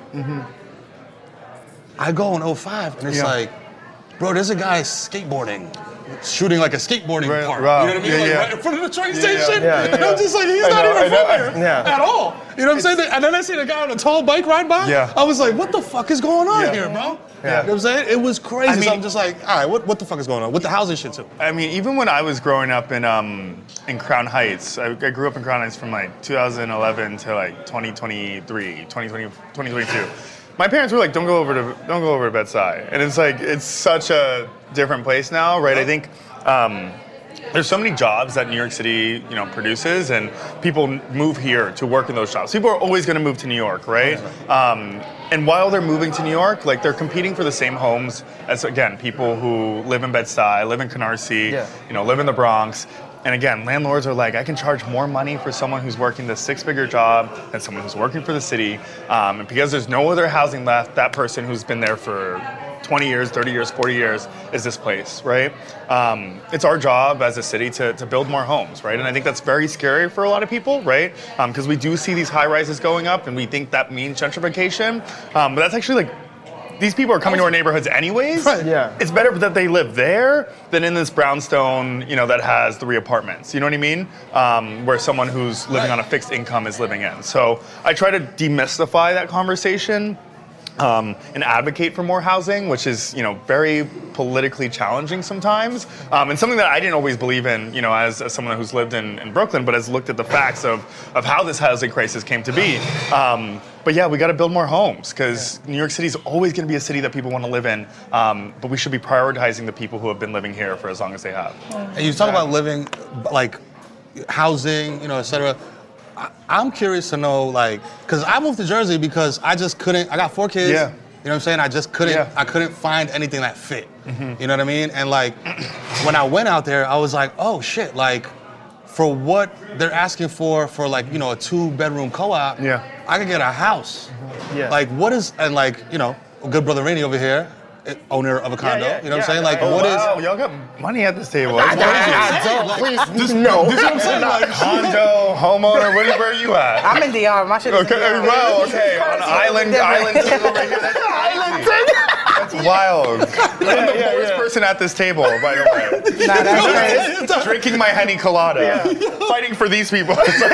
I go in oh five, and it's Yeah. like, bro, there's a guy skateboarding, shooting like a skateboarding Right, park. wow. You know what I mean? Yeah, like yeah. right in front of the train Yeah, station. yeah, And yeah. I'm just like, he's I not know, even I know, from I- here yeah. at all. You know what I'm saying? And then I see the guy on a tall bike ride by. Yeah. I was like, what the fuck is going on Yeah. here, bro? Yeah. You know what I'm saying? It was crazy. I mean- so I'm just like, all right, what, what the fuck is going on? With the housing shit, too. I mean, even when I was growing up in um, in Crown Heights, I, I grew up in Crown Heights from like two thousand eleven to like twenty twenty-three, twenty twenty, twenty twenty-two. My parents were like, "Don't go over to don't go over to Bed-Stuy," and it's like it's such a different place now, right? I think. Um, There's so many jobs that New York City, you know, produces, and people n- move here to work in those jobs. People are always going to move to New York, right? Um, and while they're moving to New York, like they're competing for the same homes as again people who live in Bed-Stuy, live in Canarsie, Yeah. you know, live in the Bronx. And again, landlords are like, I can charge more money for someone who's working this six-figure job than someone who's working for the city, um, and because there's no other housing left, that person who's been there for twenty years, thirty years, forty years is this place, right? Um, it's our job as a city to, to build more homes, right? And I think that's very scary for a lot of people, right? Because we do see these high rises going up and we think that means gentrification. Um, but that's actually like, these people are coming to our neighborhoods anyways. Right. Yeah. It's better that they live there than in this brownstone, you know, that has three apartments. You know what I mean? Um, where someone who's living on a fixed income is living in. So I try to demystify that conversation. Um, and advocate for more housing, which is, you know, very politically challenging sometimes, um, and something that I didn't always believe in, you know, as, as someone who's lived in, in Brooklyn, but has looked at the facts of, of how this housing crisis came to be. Um, but yeah, we got to build more homes because New York City is always going to be a city that people want to live in, um, but we should be prioritizing the people who have been living here for as long as they have. And you talk about living, like, housing, you know, et cetera. I, I'm curious to know, like, because I moved to Jersey because I just couldn't, I got four kids. Yeah. You know what I'm saying? I just couldn't, Yeah. I couldn't find anything that fit. You know what I mean? And like, when I went out there, I was like, oh shit, like, for what they're asking for, for like, you know, a two bedroom co-op, Yeah. I could get a house. Yeah. Like, what is, and like, you know, good brother Rainey over here, eh, owner of a condo, yeah, you know what yeah. I'm saying? Like, Oh, what is? wow, y'all got money at this table. I, That's crazy. I, I don't, please, no. This is what I'm saying, like, Condo, homeowner, where, where are you at? I'm in D R. My shit is in Okay, D R. well, okay, on island, island two over here. That's crazy. That's wild. I'm the yeah, poorest yeah. person at this table, by the way. Nah, that's crazy. Drinking my Henny Colada, fighting for these people.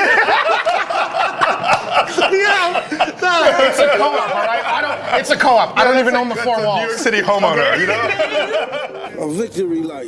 It's a co-op, all right? I don't, it's a co-op. I don't even own the four New York walls. City homeowner, you know? A victory light.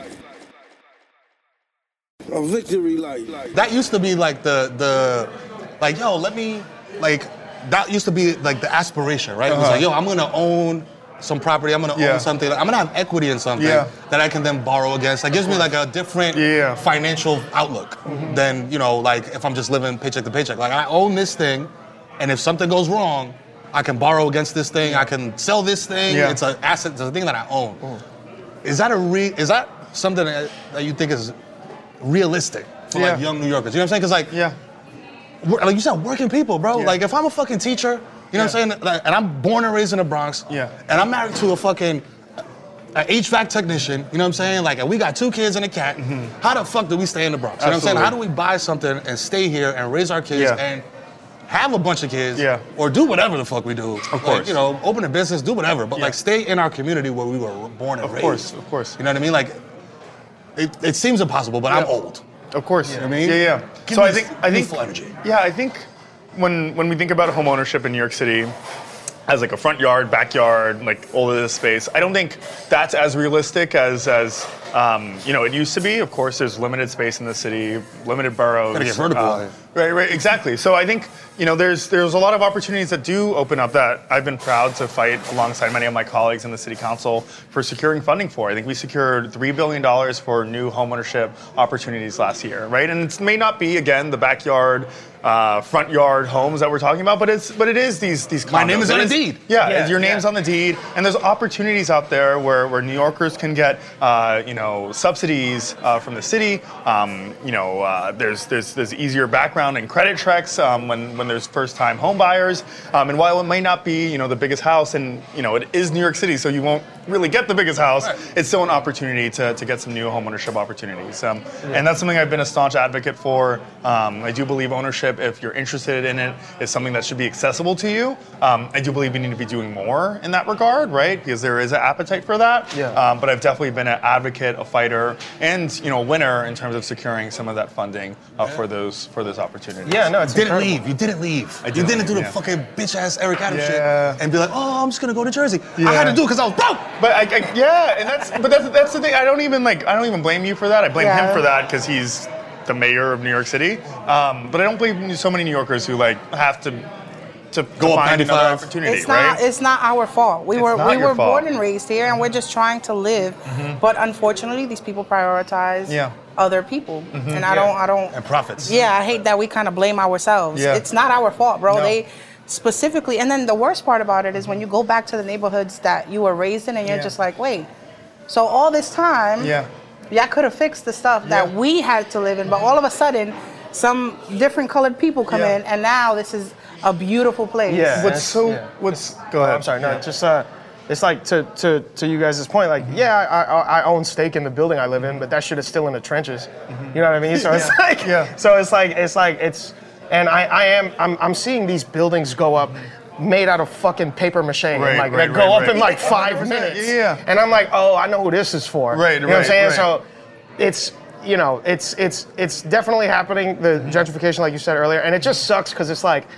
A victory light. That used to be like the the like yo, let me like that used to be like the aspiration, right? It was Uh-huh. like, yo, I'm gonna own some property, I'm gonna Yeah. own something, I'm gonna have equity in something Yeah. that I can then borrow against. That gives me like a different Yeah. financial outlook than, you know, like if I'm just living paycheck to paycheck. Like I own this thing, and if something goes wrong, I can borrow against this thing, I can sell this thing, Yeah. it's an asset, it's a thing that I own. Is that a re is that something that, that you think is realistic for like Yeah. young New Yorkers? You know what I'm saying? Because like, Yeah. we're- like you said, working people, bro. Yeah. Like if I'm a fucking teacher, you know what I'm saying? Like, and I'm born and raised in the Bronx. Yeah. And I'm married to a fucking a H V A C technician. You know what I'm saying? Like, and we got two kids and a cat. How the fuck do we stay in the Bronx? You know what I'm saying? Mm-hmm. Absolutely. How do we buy something and stay here and raise our kids Yeah. and have a bunch of kids? Yeah. Or do whatever the fuck we do. Of course. you know, open a business, do whatever. But Yeah. like, stay in our community where we were born and Of raised. course, of course. You know what I mean? Like, it, it seems impossible, but I'm Yeah. old. Of course. You know what I mean? Yeah, yeah. Give so me I think I think youthful energy. Yeah, I think when when we think about home ownership in New York City, as like a front yard, backyard, like all of this space, I don't think that's as realistic as as um, you know it used to be. Of course, there's limited space in the city, limited boroughs. Gotta get vertical. Uh, right, right, exactly. So I think you know there's there's a lot of opportunities that do open up that I've been proud to fight alongside many of my colleagues in the city council for securing funding for. I think we secured three billion dollars for new homeownership opportunities last year, right? And it may not be again the backyard. Uh, front yard homes that we're talking about, but it's but it is these these condos. My name is It on the deed. Yeah, Yeah, your name's yeah. on the deed, and there's opportunities out there where, where New Yorkers can get uh, you know subsidies uh, from the city. Um, you know, uh, there's there's there's easier background and credit checks um, when when there's first time home buyers. Um, and while it may not be you know the biggest house, and you know it is New York City, so you won't really get the biggest house. Right. It's still an opportunity to, to get some new homeownership opportunities, um, and that's something I've been a staunch advocate for. Um, I do believe ownership, if you're interested in it, is something that should be accessible to you. Um, I do believe we need to be doing more in that regard, right? Because there is an appetite for that. Yeah. Um, but I've definitely been an advocate, a fighter, and you know, a winner in terms of securing some of that funding uh, for those for those opportunities. Yeah, no, it's You didn't incredible. leave. You didn't leave. I you didn't didn't do the leave, yeah. fucking bitch ass Eric Adams Yeah. shit and be like, oh, I'm just gonna go to Jersey. I had Yeah. to do it because I was broke. But I, I, yeah, and that's but that's that's the thing. I don't even like I don't even blame you for that. I blame Yeah. him for that because he's the mayor of New York City. Um, but I don't blame so many New Yorkers who like have to to Go to up find another ninety-five. opportunity, It's right? not. It's not our fault. We It's were not we your were fault. born and raised here, and we're just trying to live. But unfortunately, these people prioritize Yeah. other people, and I don't. I don't. And profits. Yeah, I hate that we kind of blame ourselves. Yeah. It's not our fault, bro. No. They specifically, and then the worst part about it is when you go back to the neighborhoods that you were raised in, and you're Yeah. just like, wait. So all this time, Yeah. y'all could have fixed the stuff that Yeah. we had to live in, but all of a sudden, some different colored people come Yeah. in, and now this is a beautiful place. Yeah. What's so Yeah. what's go ahead. I'm sorry. No, just uh, it's like to to to you guys' point. Like, yeah, I, I I own stake in the building I live in, but that shit is still in the trenches. You know what I mean? So it's Yeah. like, Yeah. So it's like it's like it's, and I I am I'm I'm seeing these buildings go up. Made out of fucking paper mache, and Right, like right, that go right, up in right. like five minutes. Yeah. And I'm like, oh, I know who this is for. Right, You know what I'm right, saying? right. So, it's you know, it's it's it's definitely happening. The gentrification, like you said earlier, and it just sucks because it's like,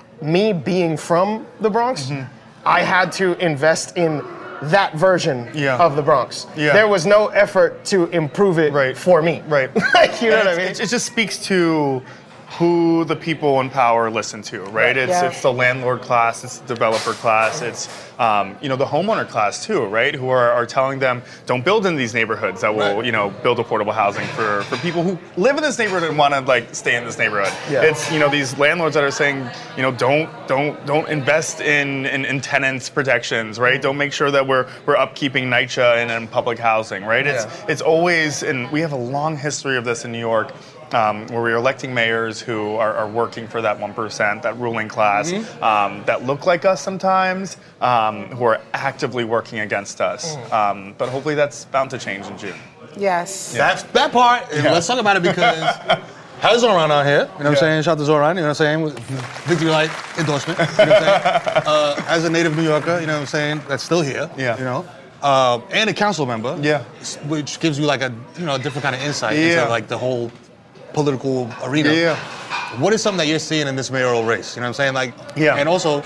me being from the Bronx, Mm-hmm. I had to invest in that version Yeah. of the Bronx. Yeah. There was no effort to improve it Right. for me. Right. Like, you know And what I mean? it's- It, it just speaks to who the people in power listen to, right? It's Yeah. it's the landlord class, it's the developer class, it's um, you know the homeowner class too, right? Who are, are telling them don't build in these neighborhoods that will Right. you know build affordable housing for, for people who live in this neighborhood and want to like stay in this neighborhood. Yeah. It's you know these landlords that are saying you know don't don't don't invest in in, in tenants protections, right? Don't make sure that we're we're upkeeping NYCHA and in public housing, right? It's Yeah. it's always and we have a long history of this in New York. Um, where we're electing mayors who are, are working for that one percent, that ruling class, um, that look like us sometimes, um, who are actively working against us. Um, but hopefully that's bound to change in June. Yes. That's that part. And Yeah. let's talk about it because how's Zoran out here? You know what I'm Yeah. saying? Shout out to Zoran. You know what I'm saying? With Victory Light endorsement. You know what I'm saying? Uh, as a native New Yorker, you know what I'm saying? That's still here. Yeah. You know. Uh, and a council member. Yeah. s- Which gives you like a you know a different kind of insight Yeah. into like the whole political arena. Yeah. What is something that you're seeing in this mayoral race? You know what I'm saying? Like. Yeah. And also.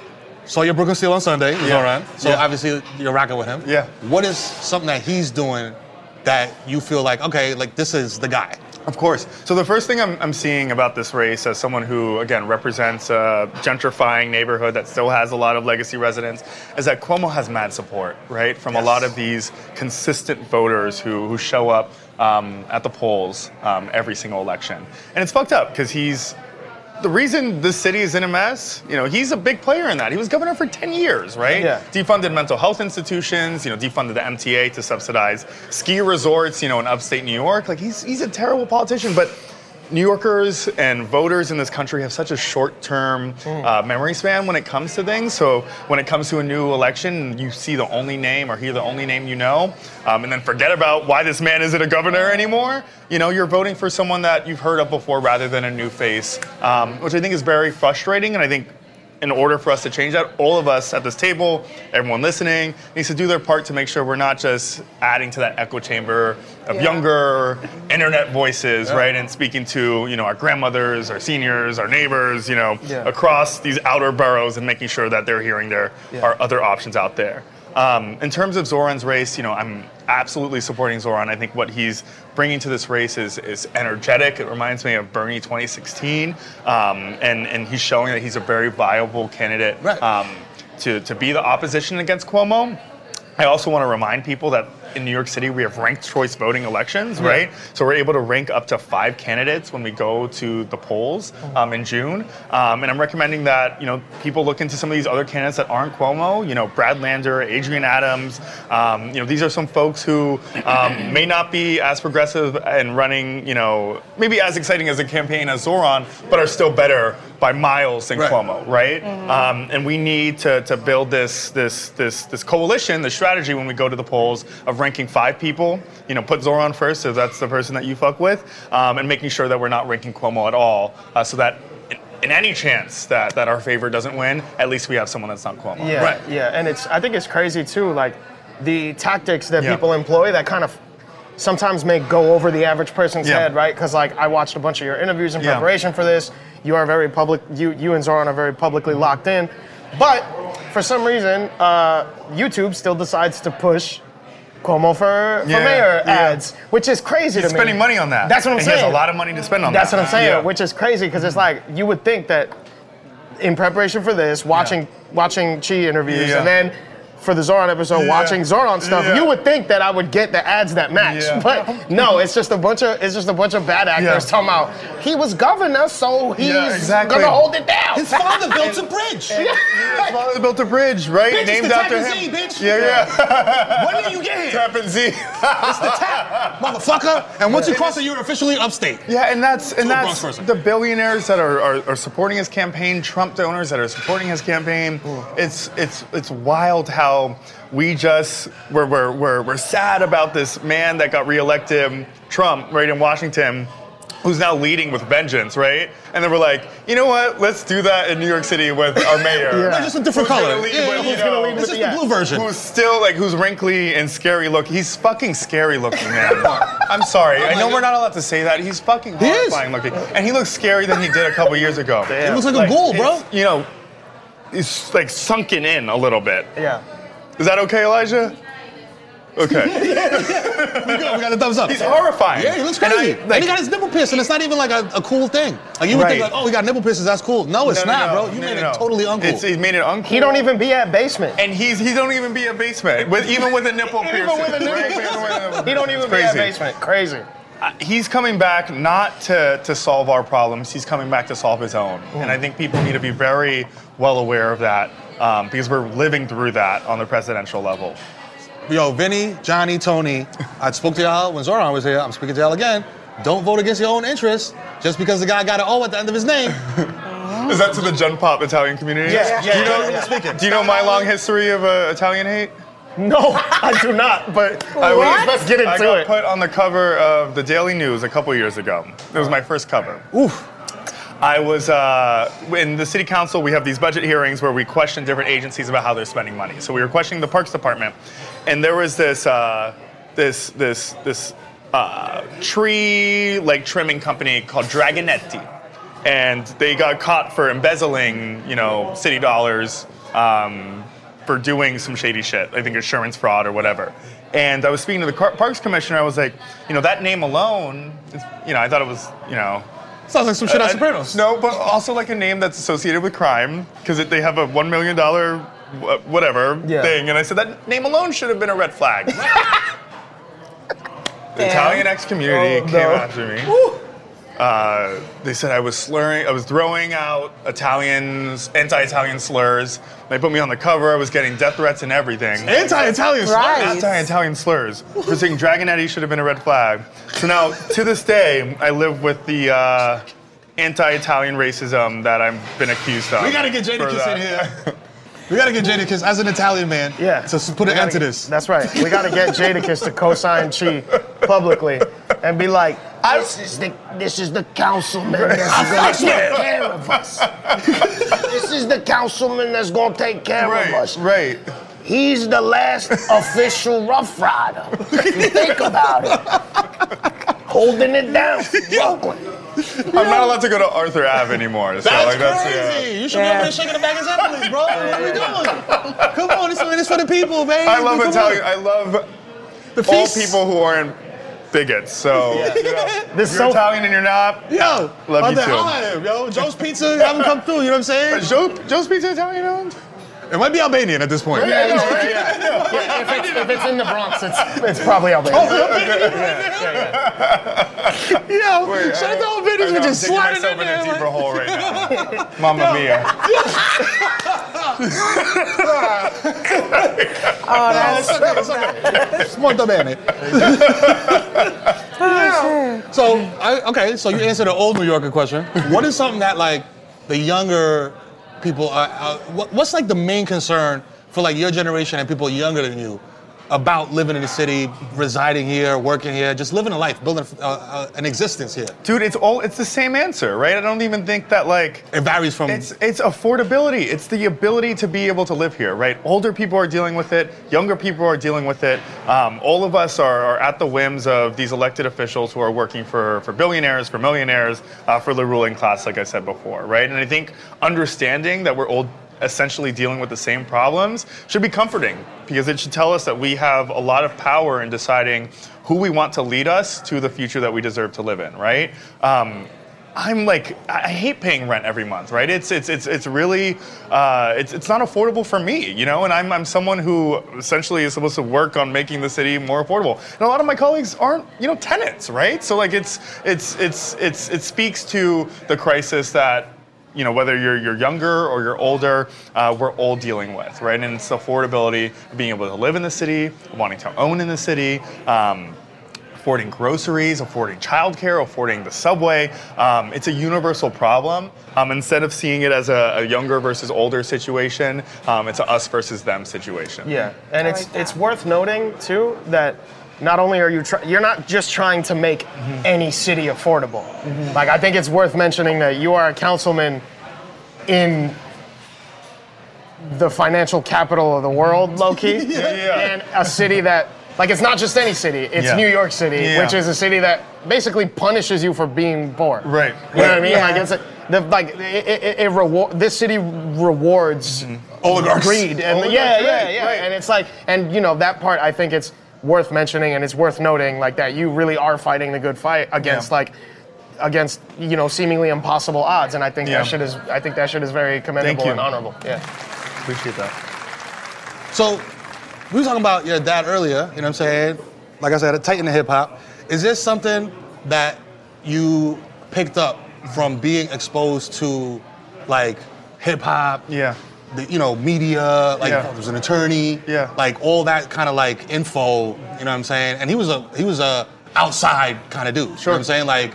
Saw your Brooklyn Steel on Sunday, Yeah. Zoran. So Yeah. obviously you're rocking with him. Yeah. What is something that he's doing that you feel like, okay, like this is the guy? Of course. So the first thing I'm, I'm seeing about this race as someone who, again, represents a gentrifying neighborhood that still has a lot of legacy residents is that Cuomo has mad support, right? From a lot of these consistent voters who, who show up um, at the polls um, every single election. And it's fucked up because he's the reason this city is in a mess, you know, he's a big player in that. He was governor for ten years, right? Yeah. Defunded mental health institutions, you know, defunded the M T A to subsidize ski resorts, you know, in upstate New York. Like, he's he's a terrible politician, but New Yorkers and voters in this country have such a short-term uh, memory span when it comes to things. So when it comes to a new election, you see the only name or hear the only name you know, um, and then forget about why this man isn't a governor anymore. You know, you're voting for someone that you've heard of before rather than a new face, um, which I think is very frustrating. And I think in order for us to change that, all of us at this table, everyone listening, needs to do their part to make sure we're not just adding to that echo chamber of Yeah. younger internet voices, yeah. right? And speaking to, you know, our grandmothers, our seniors, our neighbors, you know, yeah. across these outer boroughs and making sure that they're hearing there yeah. are other options out there. Um, in terms of Zoran's race, you know, I'm absolutely supporting Zoran. I think what he's bringing to this race is, is energetic. It reminds me of Bernie twenty sixteen, um, and and he's showing that he's a very viable candidate right. um, to to be the opposition against Cuomo. I also want to remind people that in New York City, we have ranked choice voting elections, yeah. right? So we're able to rank up to five candidates when we go to the polls um, in June. Um, and I'm recommending that, you know, people look into some of these other candidates that aren't Cuomo, you know, Brad Lander, Adrian Adams. Um, you know, these are some folks who um, may not be as progressive and running, you know, maybe as exciting as a campaign as Zoran, but are still better by miles than right. Cuomo, right? Mm-hmm. Um, and we need to, to build this, this, this, this coalition, this strategy when we go to the polls of ranking five people, you know, put Zoran first if that's the person that you fuck with, um, and making sure that we're not ranking Cuomo at all, uh, so that in, in any chance that, that our favorite doesn't win, at least we have someone that's not Cuomo. Yeah, Right. yeah, and it's I think it's crazy too, like the tactics that Yeah. people employ that kind of sometimes may go over the average person's Yeah. head, right? Because like I watched a bunch of your interviews in Yeah. preparation for this. You are very public. You you and Zoran are very publicly locked in, but for some reason, uh, YouTube still decides to push Cuomo for, for Yeah, mayor yeah. ads, which is crazy He's to me. spending money on that. That's what I'm and saying. He has a lot of money to spend on That's that. what I'm saying, Yeah. which is crazy because it's like you would think that in preparation for this, watching watching Chi interviews, Yeah. and then for the Zoran episode, Yeah. watching Zoran stuff, Yeah. you would think that I would get the ads that match, Yeah. but no, it's just a bunch of it's just a bunch of bad actors Yeah. talking about he was governor, so he's Yeah, exactly. gonna hold it down. His father built a bridge. His father built a bridge, right? Bitch, it's Named the after Tappan him. Zee, bitch. Yeah, yeah. When did you get here? Tappan Zee. It's the tap, motherfucker. And once you cross it, you're officially upstate. Yeah, and that's and To a Bronx that's person. the billionaires that are, are, are supporting his campaign, Trump donors that are supporting his campaign. It's it's it's wild how we just we're, we're we're we're sad about this man that got reelected, Trump, right in Washington, who's now leading with vengeance, right? And then we're like, you know what? Let's do that in New York City with our mayor. Yeah. They're just a different Who's color. gonna lead Yeah, with, who's you gonna know, lead with This the is the blue version. Who's still like who's wrinkly and scary looking. He's fucking scary looking, man. I'm sorry. I know we're not allowed to say that. He's fucking He is. horrifying looking. And he looks scarier than he did a couple years ago. He looks like a ghoul, bro. It's, you know, he's like sunken in a little bit. Yeah. Is that okay, Elijah? Okay. We go. We got a thumbs up. He's horrifying. Yeah, he looks And crazy. I, And, like, he got his nipple pierced, and it's not even like a, a cool thing. Like you would think, Right. like, oh, he got nipple piercings, that's cool. No, it's no, no, not, no. bro. You No, made no, it no. totally uncool. It's, he made it uncool. He don't even be at basement. And he's he don't even be a basement with even with a nipple piercing. Even with a nipple right? piercing. He don't even It's be at crazy. basement. Crazy. Uh, he's coming back not to, to solve our problems. He's coming back to solve his own. And I think people need to be very well aware of that um, because we're living through that on the presidential level. Yo, Vinny, Johnny, Tony, I spoke to y'all when Zoran was here. I'm speaking to y'all again. Don't vote against your own interests just because the guy got an O at the end of his name. Is that to the Gen Pop Italian community? Yeah, yeah, do you know, yeah, yeah. Speaking. Do you know my long history of uh, Italian hate? No, I do not. But I was- let's get I into got it. put on the cover of the Daily News a couple years ago. It was my first cover. Oof. I was, uh, in the city council, we have these budget hearings where we question different agencies about how they're spending money. So we were questioning the Parks Department, and there was this, uh, this, this, this uh, tree like trimming company called Dragonetti. And they got caught for embezzling, you know, city dollars, um, for doing some shady shit. I think insurance fraud or whatever. And I was speaking to the Car- Parks Commissioner. I was like, you know, that name alone, is, you know, I thought it was, you know, Sounds like some shit on uh, Sopranos. no, but also like a name that's associated with crime because they have a one million dollar whatever Yeah. thing. And I said that name alone should have been a red flag. The Italian X community Oh, came no. after me. Uh, they said I was slurring, I was throwing out Italians, anti-Italian slurs. They put me on the cover. I was getting death threats and everything. Anti-Italian slurs. Right. Anti-Italian slurs. For saying Dragonetti should have been a red flag. So now, to this day, I live with the uh, anti-Italian racism that I've been accused of. We gotta get for Jadakiss that. in here. We gotta get Jadakiss as an Italian man. Yeah. To s- put We an gotta end to get- this. That's right. We got to get Jadakiss to co-sign Chi publicly. and be like, this is the this is the councilman that's gonna take care of us. This is the councilman that's gonna take care Right, of us. right. He's the last official Rough Rider. Think about it. Holding it down for Brooklyn. I'm not allowed to go to Arthur Ave anymore. So That's like, that's, crazy. yeah. You should be over there shaking the back of Zeppelins, bro. What are we doing? Come on, this is for the people, man. I love Come Italian. on. I love The all feast. people who aren't bigots. So, you know, This you're so Italian and you're not. Yo, Love I'm you there, too. I am, yo. Joe's Pizza, have them come through, you know what I'm saying? Joe, Joe's Pizza Italian owned? It might be Albanian at this point. Yeah, yeah, yeah, yeah. Yeah, if, it's, if it's in the Bronx, it's it's probably Albania. Yo, Wait, shout out to I- Albanians I for know, just I'm digging sliding myself in in there. a deeper like- hole right now. Mamma mia. Oh, that's It's molto bene. So, I, okay, so you answered the old New Yorker question. What is something that, like, the younger people are, uh, what, what's, like, the main concern for, like, your generation and people younger than you about living in the city, residing here, working here, just living a life, building uh, uh, an existence here? Dude, it's all it's the same answer, right? I don't even think that like It varies from... It's it's affordability. It's the ability to be able to live here, right? Older people are dealing with it. Younger people are dealing with it. Um, all of us are, are at the whims of these elected officials who are working for, for billionaires, for millionaires, uh, for the ruling class, like I said before, right? And I think understanding that we're old. Essentially dealing with the same problems should be comforting because it should tell us that we have a lot of power in deciding who we want to lead us to the future that we deserve to live in, right? Um, I'm like, I hate paying rent every month, right? It's it's it's it's really, uh, it's it's not affordable for me, you know. And I'm I'm someone who essentially is supposed to work on making the city more affordable. And a lot of my colleagues aren't, you know, tenants, right? So like, it's it's it's it's it speaks to the crisis that, you know, whether you're you're younger or you're older, uh, we're all dealing with, right? And it's the affordability of being able to live in the city, wanting to own in the city, um, affording groceries, affording childcare, affording the subway. Um, it's a universal problem. Um, instead of seeing it as a, a younger versus older situation, um, it's a us versus them situation. Yeah, and I it's like that. it's worth noting too that not only are you try- you're not just trying to make Mm-hmm. any city affordable. Like I think it's worth mentioning that you are a councilman in the financial capital of the world, low key, and a city that like it's not just any city. It's Yeah. New York City, Yeah. which is a city that basically punishes you for being poor. Right. You know what I mean? Yeah. Like it's a, the, like it, it, it reward. This city rewards Oligarchs. greed and Oligarchs, yeah, yeah, right, yeah. right. And it's like, and you know that part. I think it's worth mentioning, and it's worth noting, like that you really are fighting the good fight against Yeah. like against you know seemingly impossible odds. And I think Yeah. that shit is. I think that shit is very commendable you. and honorable. Yeah. Appreciate that. So, we were talking about your dad earlier, you know what I'm saying? Like I said, a titan of hip hop. Is this something that you picked up from being exposed to, like, hip hop? Yeah. The, you know, media, like, Yeah. he was an attorney. Yeah. Like, all that kind of, like, info, you know what I'm saying? And he was a, he was a outside kind of dude. You know what I'm saying? Like,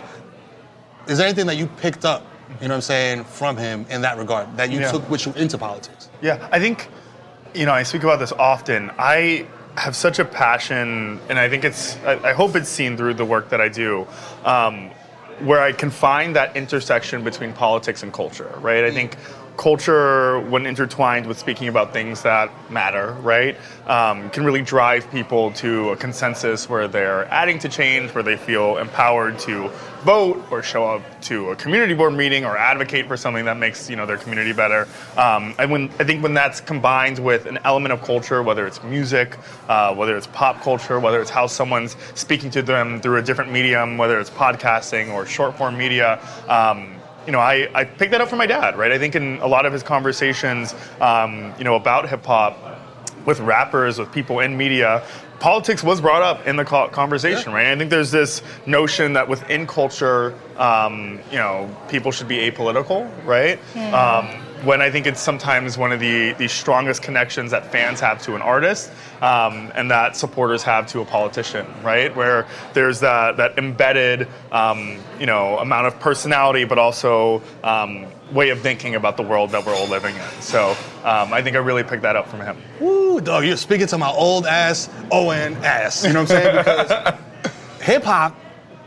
is there anything that you picked up, you know what I'm saying, from him in that regard, that you Yeah. took with you into politics? Yeah, I think, you know, I speak about this often. I have such a passion, and I think it's, I, I hope it's seen through the work that I do, um, where I can find that intersection between politics and culture, right? I think culture, when intertwined with speaking about things that matter, right, um, can really drive people to a consensus where they're adding to change, where they feel empowered to vote or show up to a community board meeting or advocate for something that makes, you know, their community better. Um, and when I think when that's combined with an element of culture, whether it's music, uh, whether it's pop culture, whether it's how someone's speaking to them through a different medium, whether it's podcasting or short form media, um, you know, I, I picked that up from my dad, right? I think in a lot of his conversations, um, you know, about hip hop with rappers, with people in media, politics was brought up in the co- conversation, right? I think there's this notion that within culture, um, you know, people should be apolitical, right? Um, when I think it's sometimes one of the, the strongest connections that fans have to an artist, um, and that supporters have to a politician, right? Where there's that, that embedded, um, you know, amount of personality, but also um, way of thinking about the world that we're all living in. So um, I think I really picked that up from him. Woo, dog, you're speaking to my old ass O N ass. You know what I'm saying? Because hip hop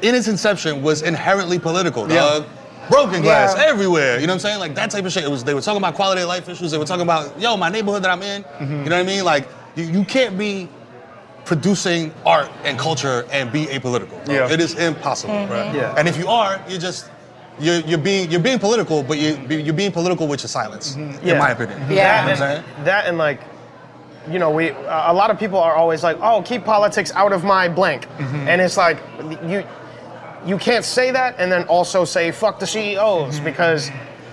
in its inception was inherently political, dog. Broken glass Yeah. everywhere, you know what I'm saying? Like that type of shit. It was they were talking about quality of life issues. They were talking about, yo, my neighborhood that I'm in. Mm-hmm. You know what I mean? Like you, you can't be producing art and culture and be apolitical. Bro. Yeah. It is impossible, right? Yeah. And if you are, you're just you're, you're being you're being political, but you you're being political with your silence, in Yeah. my opinion. Yeah. You know what I'm and, saying? that and like, you know, we a lot of people are always like, oh, keep politics out of my blank, and it's like you you can't say that and then also say fuck the C E Os because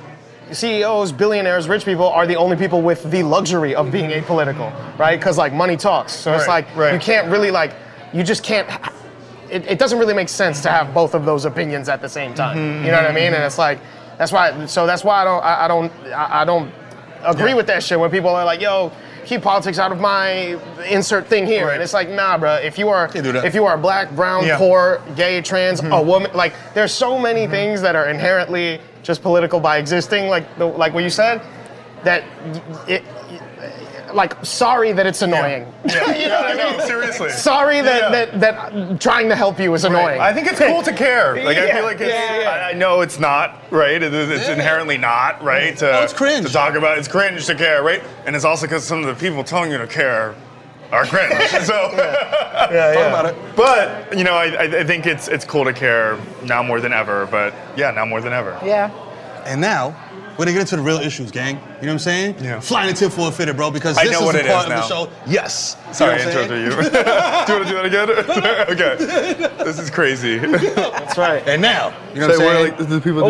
C E Os, billionaires, rich people are the only people with the luxury of being apolitical, right? Because like money talks, so it's Right, like right. you can't really like you just can't. It, it doesn't really make sense to have both of those opinions at the same time. You know what I mean? And it's like that's why. So that's why I don't. I, I don't. I, I don't agree with that shit when people are like, "Yo, keep politics out of my insert thing here." Right. And it's like, nah, bro. If you are, Can't do that. if you are black, brown, Yeah. poor, gay, trans, a woman, like there's so many things that are inherently just political by existing. Like the, like what you said, that y- it. Like, sorry that it's annoying. Yeah. You know what I No, mean? seriously. Sorry that, Yeah. that that trying to help you is annoying. I think it's cool to care. Like I Yeah, feel like it's. yeah, yeah. I, I know it's not right. It is, it's Yeah. inherently not right to, Oh, it's cringe. to talk about. It's cringe to care, right? And it's also because some of the people telling you to care are cringe. So, yeah, yeah. Talk about it. but you know, I, I I think it's it's cool to care now more than ever. But yeah, now more than ever. Yeah. And now, we're gonna get into the real issues, gang. You know what I'm saying? Yeah. Flying the tinfoil fitted, bro, because I this know is what the it is part of now. the show. Yes. Sorry, I you know what I'm interrupted you. do you want to do that again? Okay. This is crazy. That's right. And now, you know what I'm saying? the people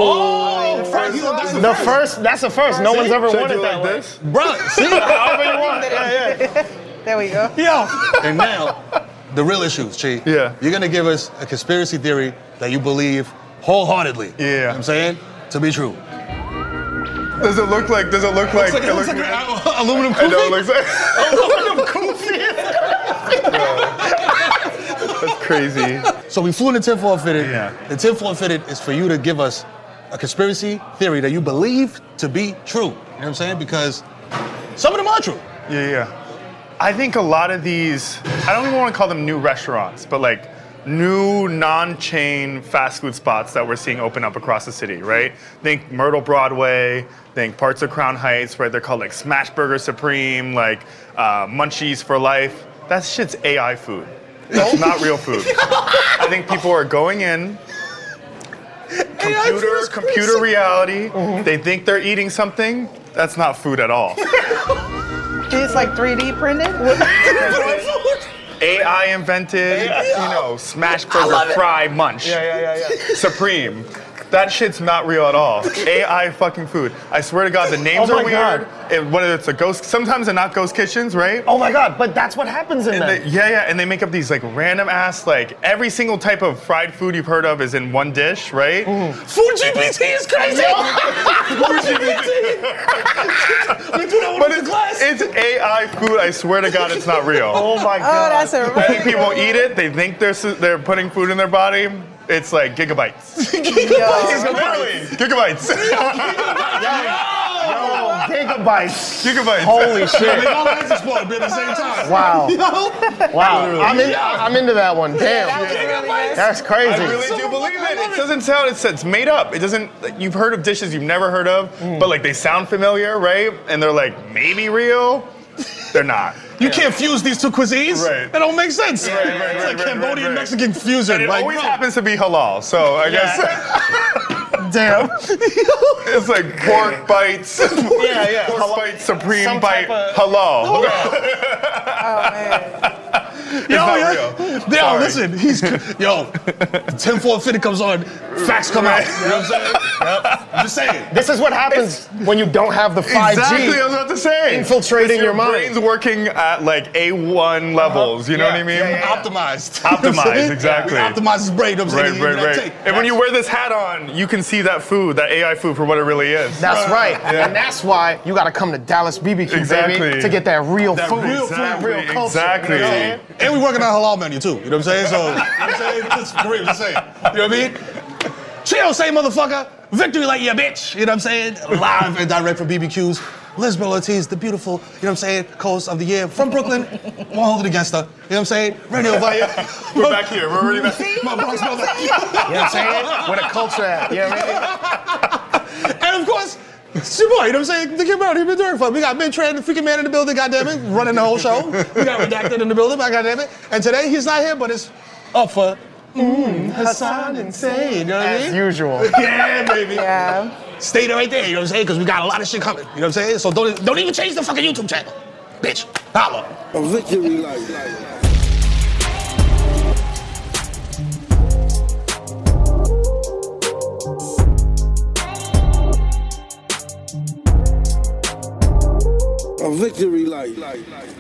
Oh, Frank, you know, that's the The first, that's the first. No one's ever Should I won do it it that like way. this? Bro, see? However you want. Yeah, yeah. There we go. And now, the real issues, Chi. Yeah. You're gonna give us a conspiracy theory that you believe wholeheartedly. Yeah. You know what I'm saying? To be true. Does it look like? Does it look like? It looks like an aluminum I know it kufi. looks like. Aluminum kufi. That's crazy. So we flew in the tinfoil fitted. Yeah. The tinfoil fitted is for you to give us a conspiracy theory that you believe to be true. You know what I'm saying? Because some of them are true. Yeah, yeah. I think a lot of these, I don't even want to call them new restaurants, but like new non-chain fast food spots that we're seeing open up across the city, right? Think Myrtle Broadway, think parts of Crown Heights, right? They're called like Smash Burger Supreme, like uh, Munchies for Life. That shit's A I food. It's not real food. I think people are going in, computer, computer reality, they think they're eating something. That's not food at all. It's like three D printed. A I invented, you know, smash burger, fry, munch. Yeah, yeah, yeah, yeah. Supreme. That shit's not real at all. A I fucking food. I swear to God, the names Oh my are weird. It, whether it's a ghost, sometimes they're not ghost kitchens, right? Oh my God, but that's what happens in And them. they, yeah, yeah, and they make up these like random ass, like every single type of fried food you've heard of is in one dish, right? Food G P T is crazy. Food G P T. We do that But with it's, the class. it's A I food. I swear to God, it's not real. Oh my Oh, God. that's a I think people eat it. They think they're su- they're putting food in their body. It's like gigabytes. yo. Literally, gigabytes. Yo, gigabytes. gigabytes. Holy They shit. all have explode at the same time. Wow. Yo. Wow. I'm, in, I'm into that one. Damn. That was really good. That's crazy. I really do believe it. It doesn't sound. It's, it's made up. It doesn't. Like, you've heard of dishes you've never heard of, but like they sound familiar, right? And they're like maybe real. They're not. You can't fuse these two cuisines. Right. That don't make sense. Right, right, it's right, like right, Cambodian right, right. Mexican fusion. And it like, always bro. happens to be halal. So I guess Damn. it's like pork bites. Yeah, yeah. Pork Halal- bite, supreme some bite, type of- halal. Oh man. It's Yo, not yo, real. yo, Sorry. listen, he's yo. tinfoil fitted comes on, facts come out. You know what I'm saying? Yep. I'm just saying. This is what happens when you don't have the five G. Exactly, I was about to say. infiltrating It's your mind. brain's working at like A one levels. You know Yeah, what I mean? yeah, yeah. Optimized. Optimized, You know what I'm saying? exactly. We optimized his brain. You know what I'm Right, saying? right, Even that right. tape. And when you wear this hat on, you can see that food, that A I food, for what it really is. That's right. And that's why you got to come to Dallas B B Q, Exactly. baby, to get that real That food. real food. That real culture. Exactly. You know what I'm saying? And we working on a halal menu too. You know what I'm saying? So, you know what I'm saying? Just for real, just saying. You know what I mean? Chill, say motherfucker. Victory like yeah, bitch. You know what I'm saying? Live and direct from B B Q's. Liz Ortiz, the beautiful, you know what I'm saying, co-host of the year from Brooklyn. Won't hold it against her. You know what I'm saying? Radio Vaya. We're back here. We're already back here. My Bronx brother. You know what I'm saying? Where the culture at, you know what I mean? And of course, it's your boy, you know what I'm saying? The Kid Murray, been doing fun. We got Ben Tran, the freaking man in the building, goddammit, running the whole show. We got Redacted in the building, my goddammit. And today he's not here, but it's up for mm, Hassan Insane. You know what I As mean? usual. Yeah, baby. Yeah. Stay there right there, you know what I'm saying? Because we got a lot of shit coming. You know what I'm saying? So don't, don't even change the fucking YouTube channel. Bitch. Holla. A victory light. A victory light.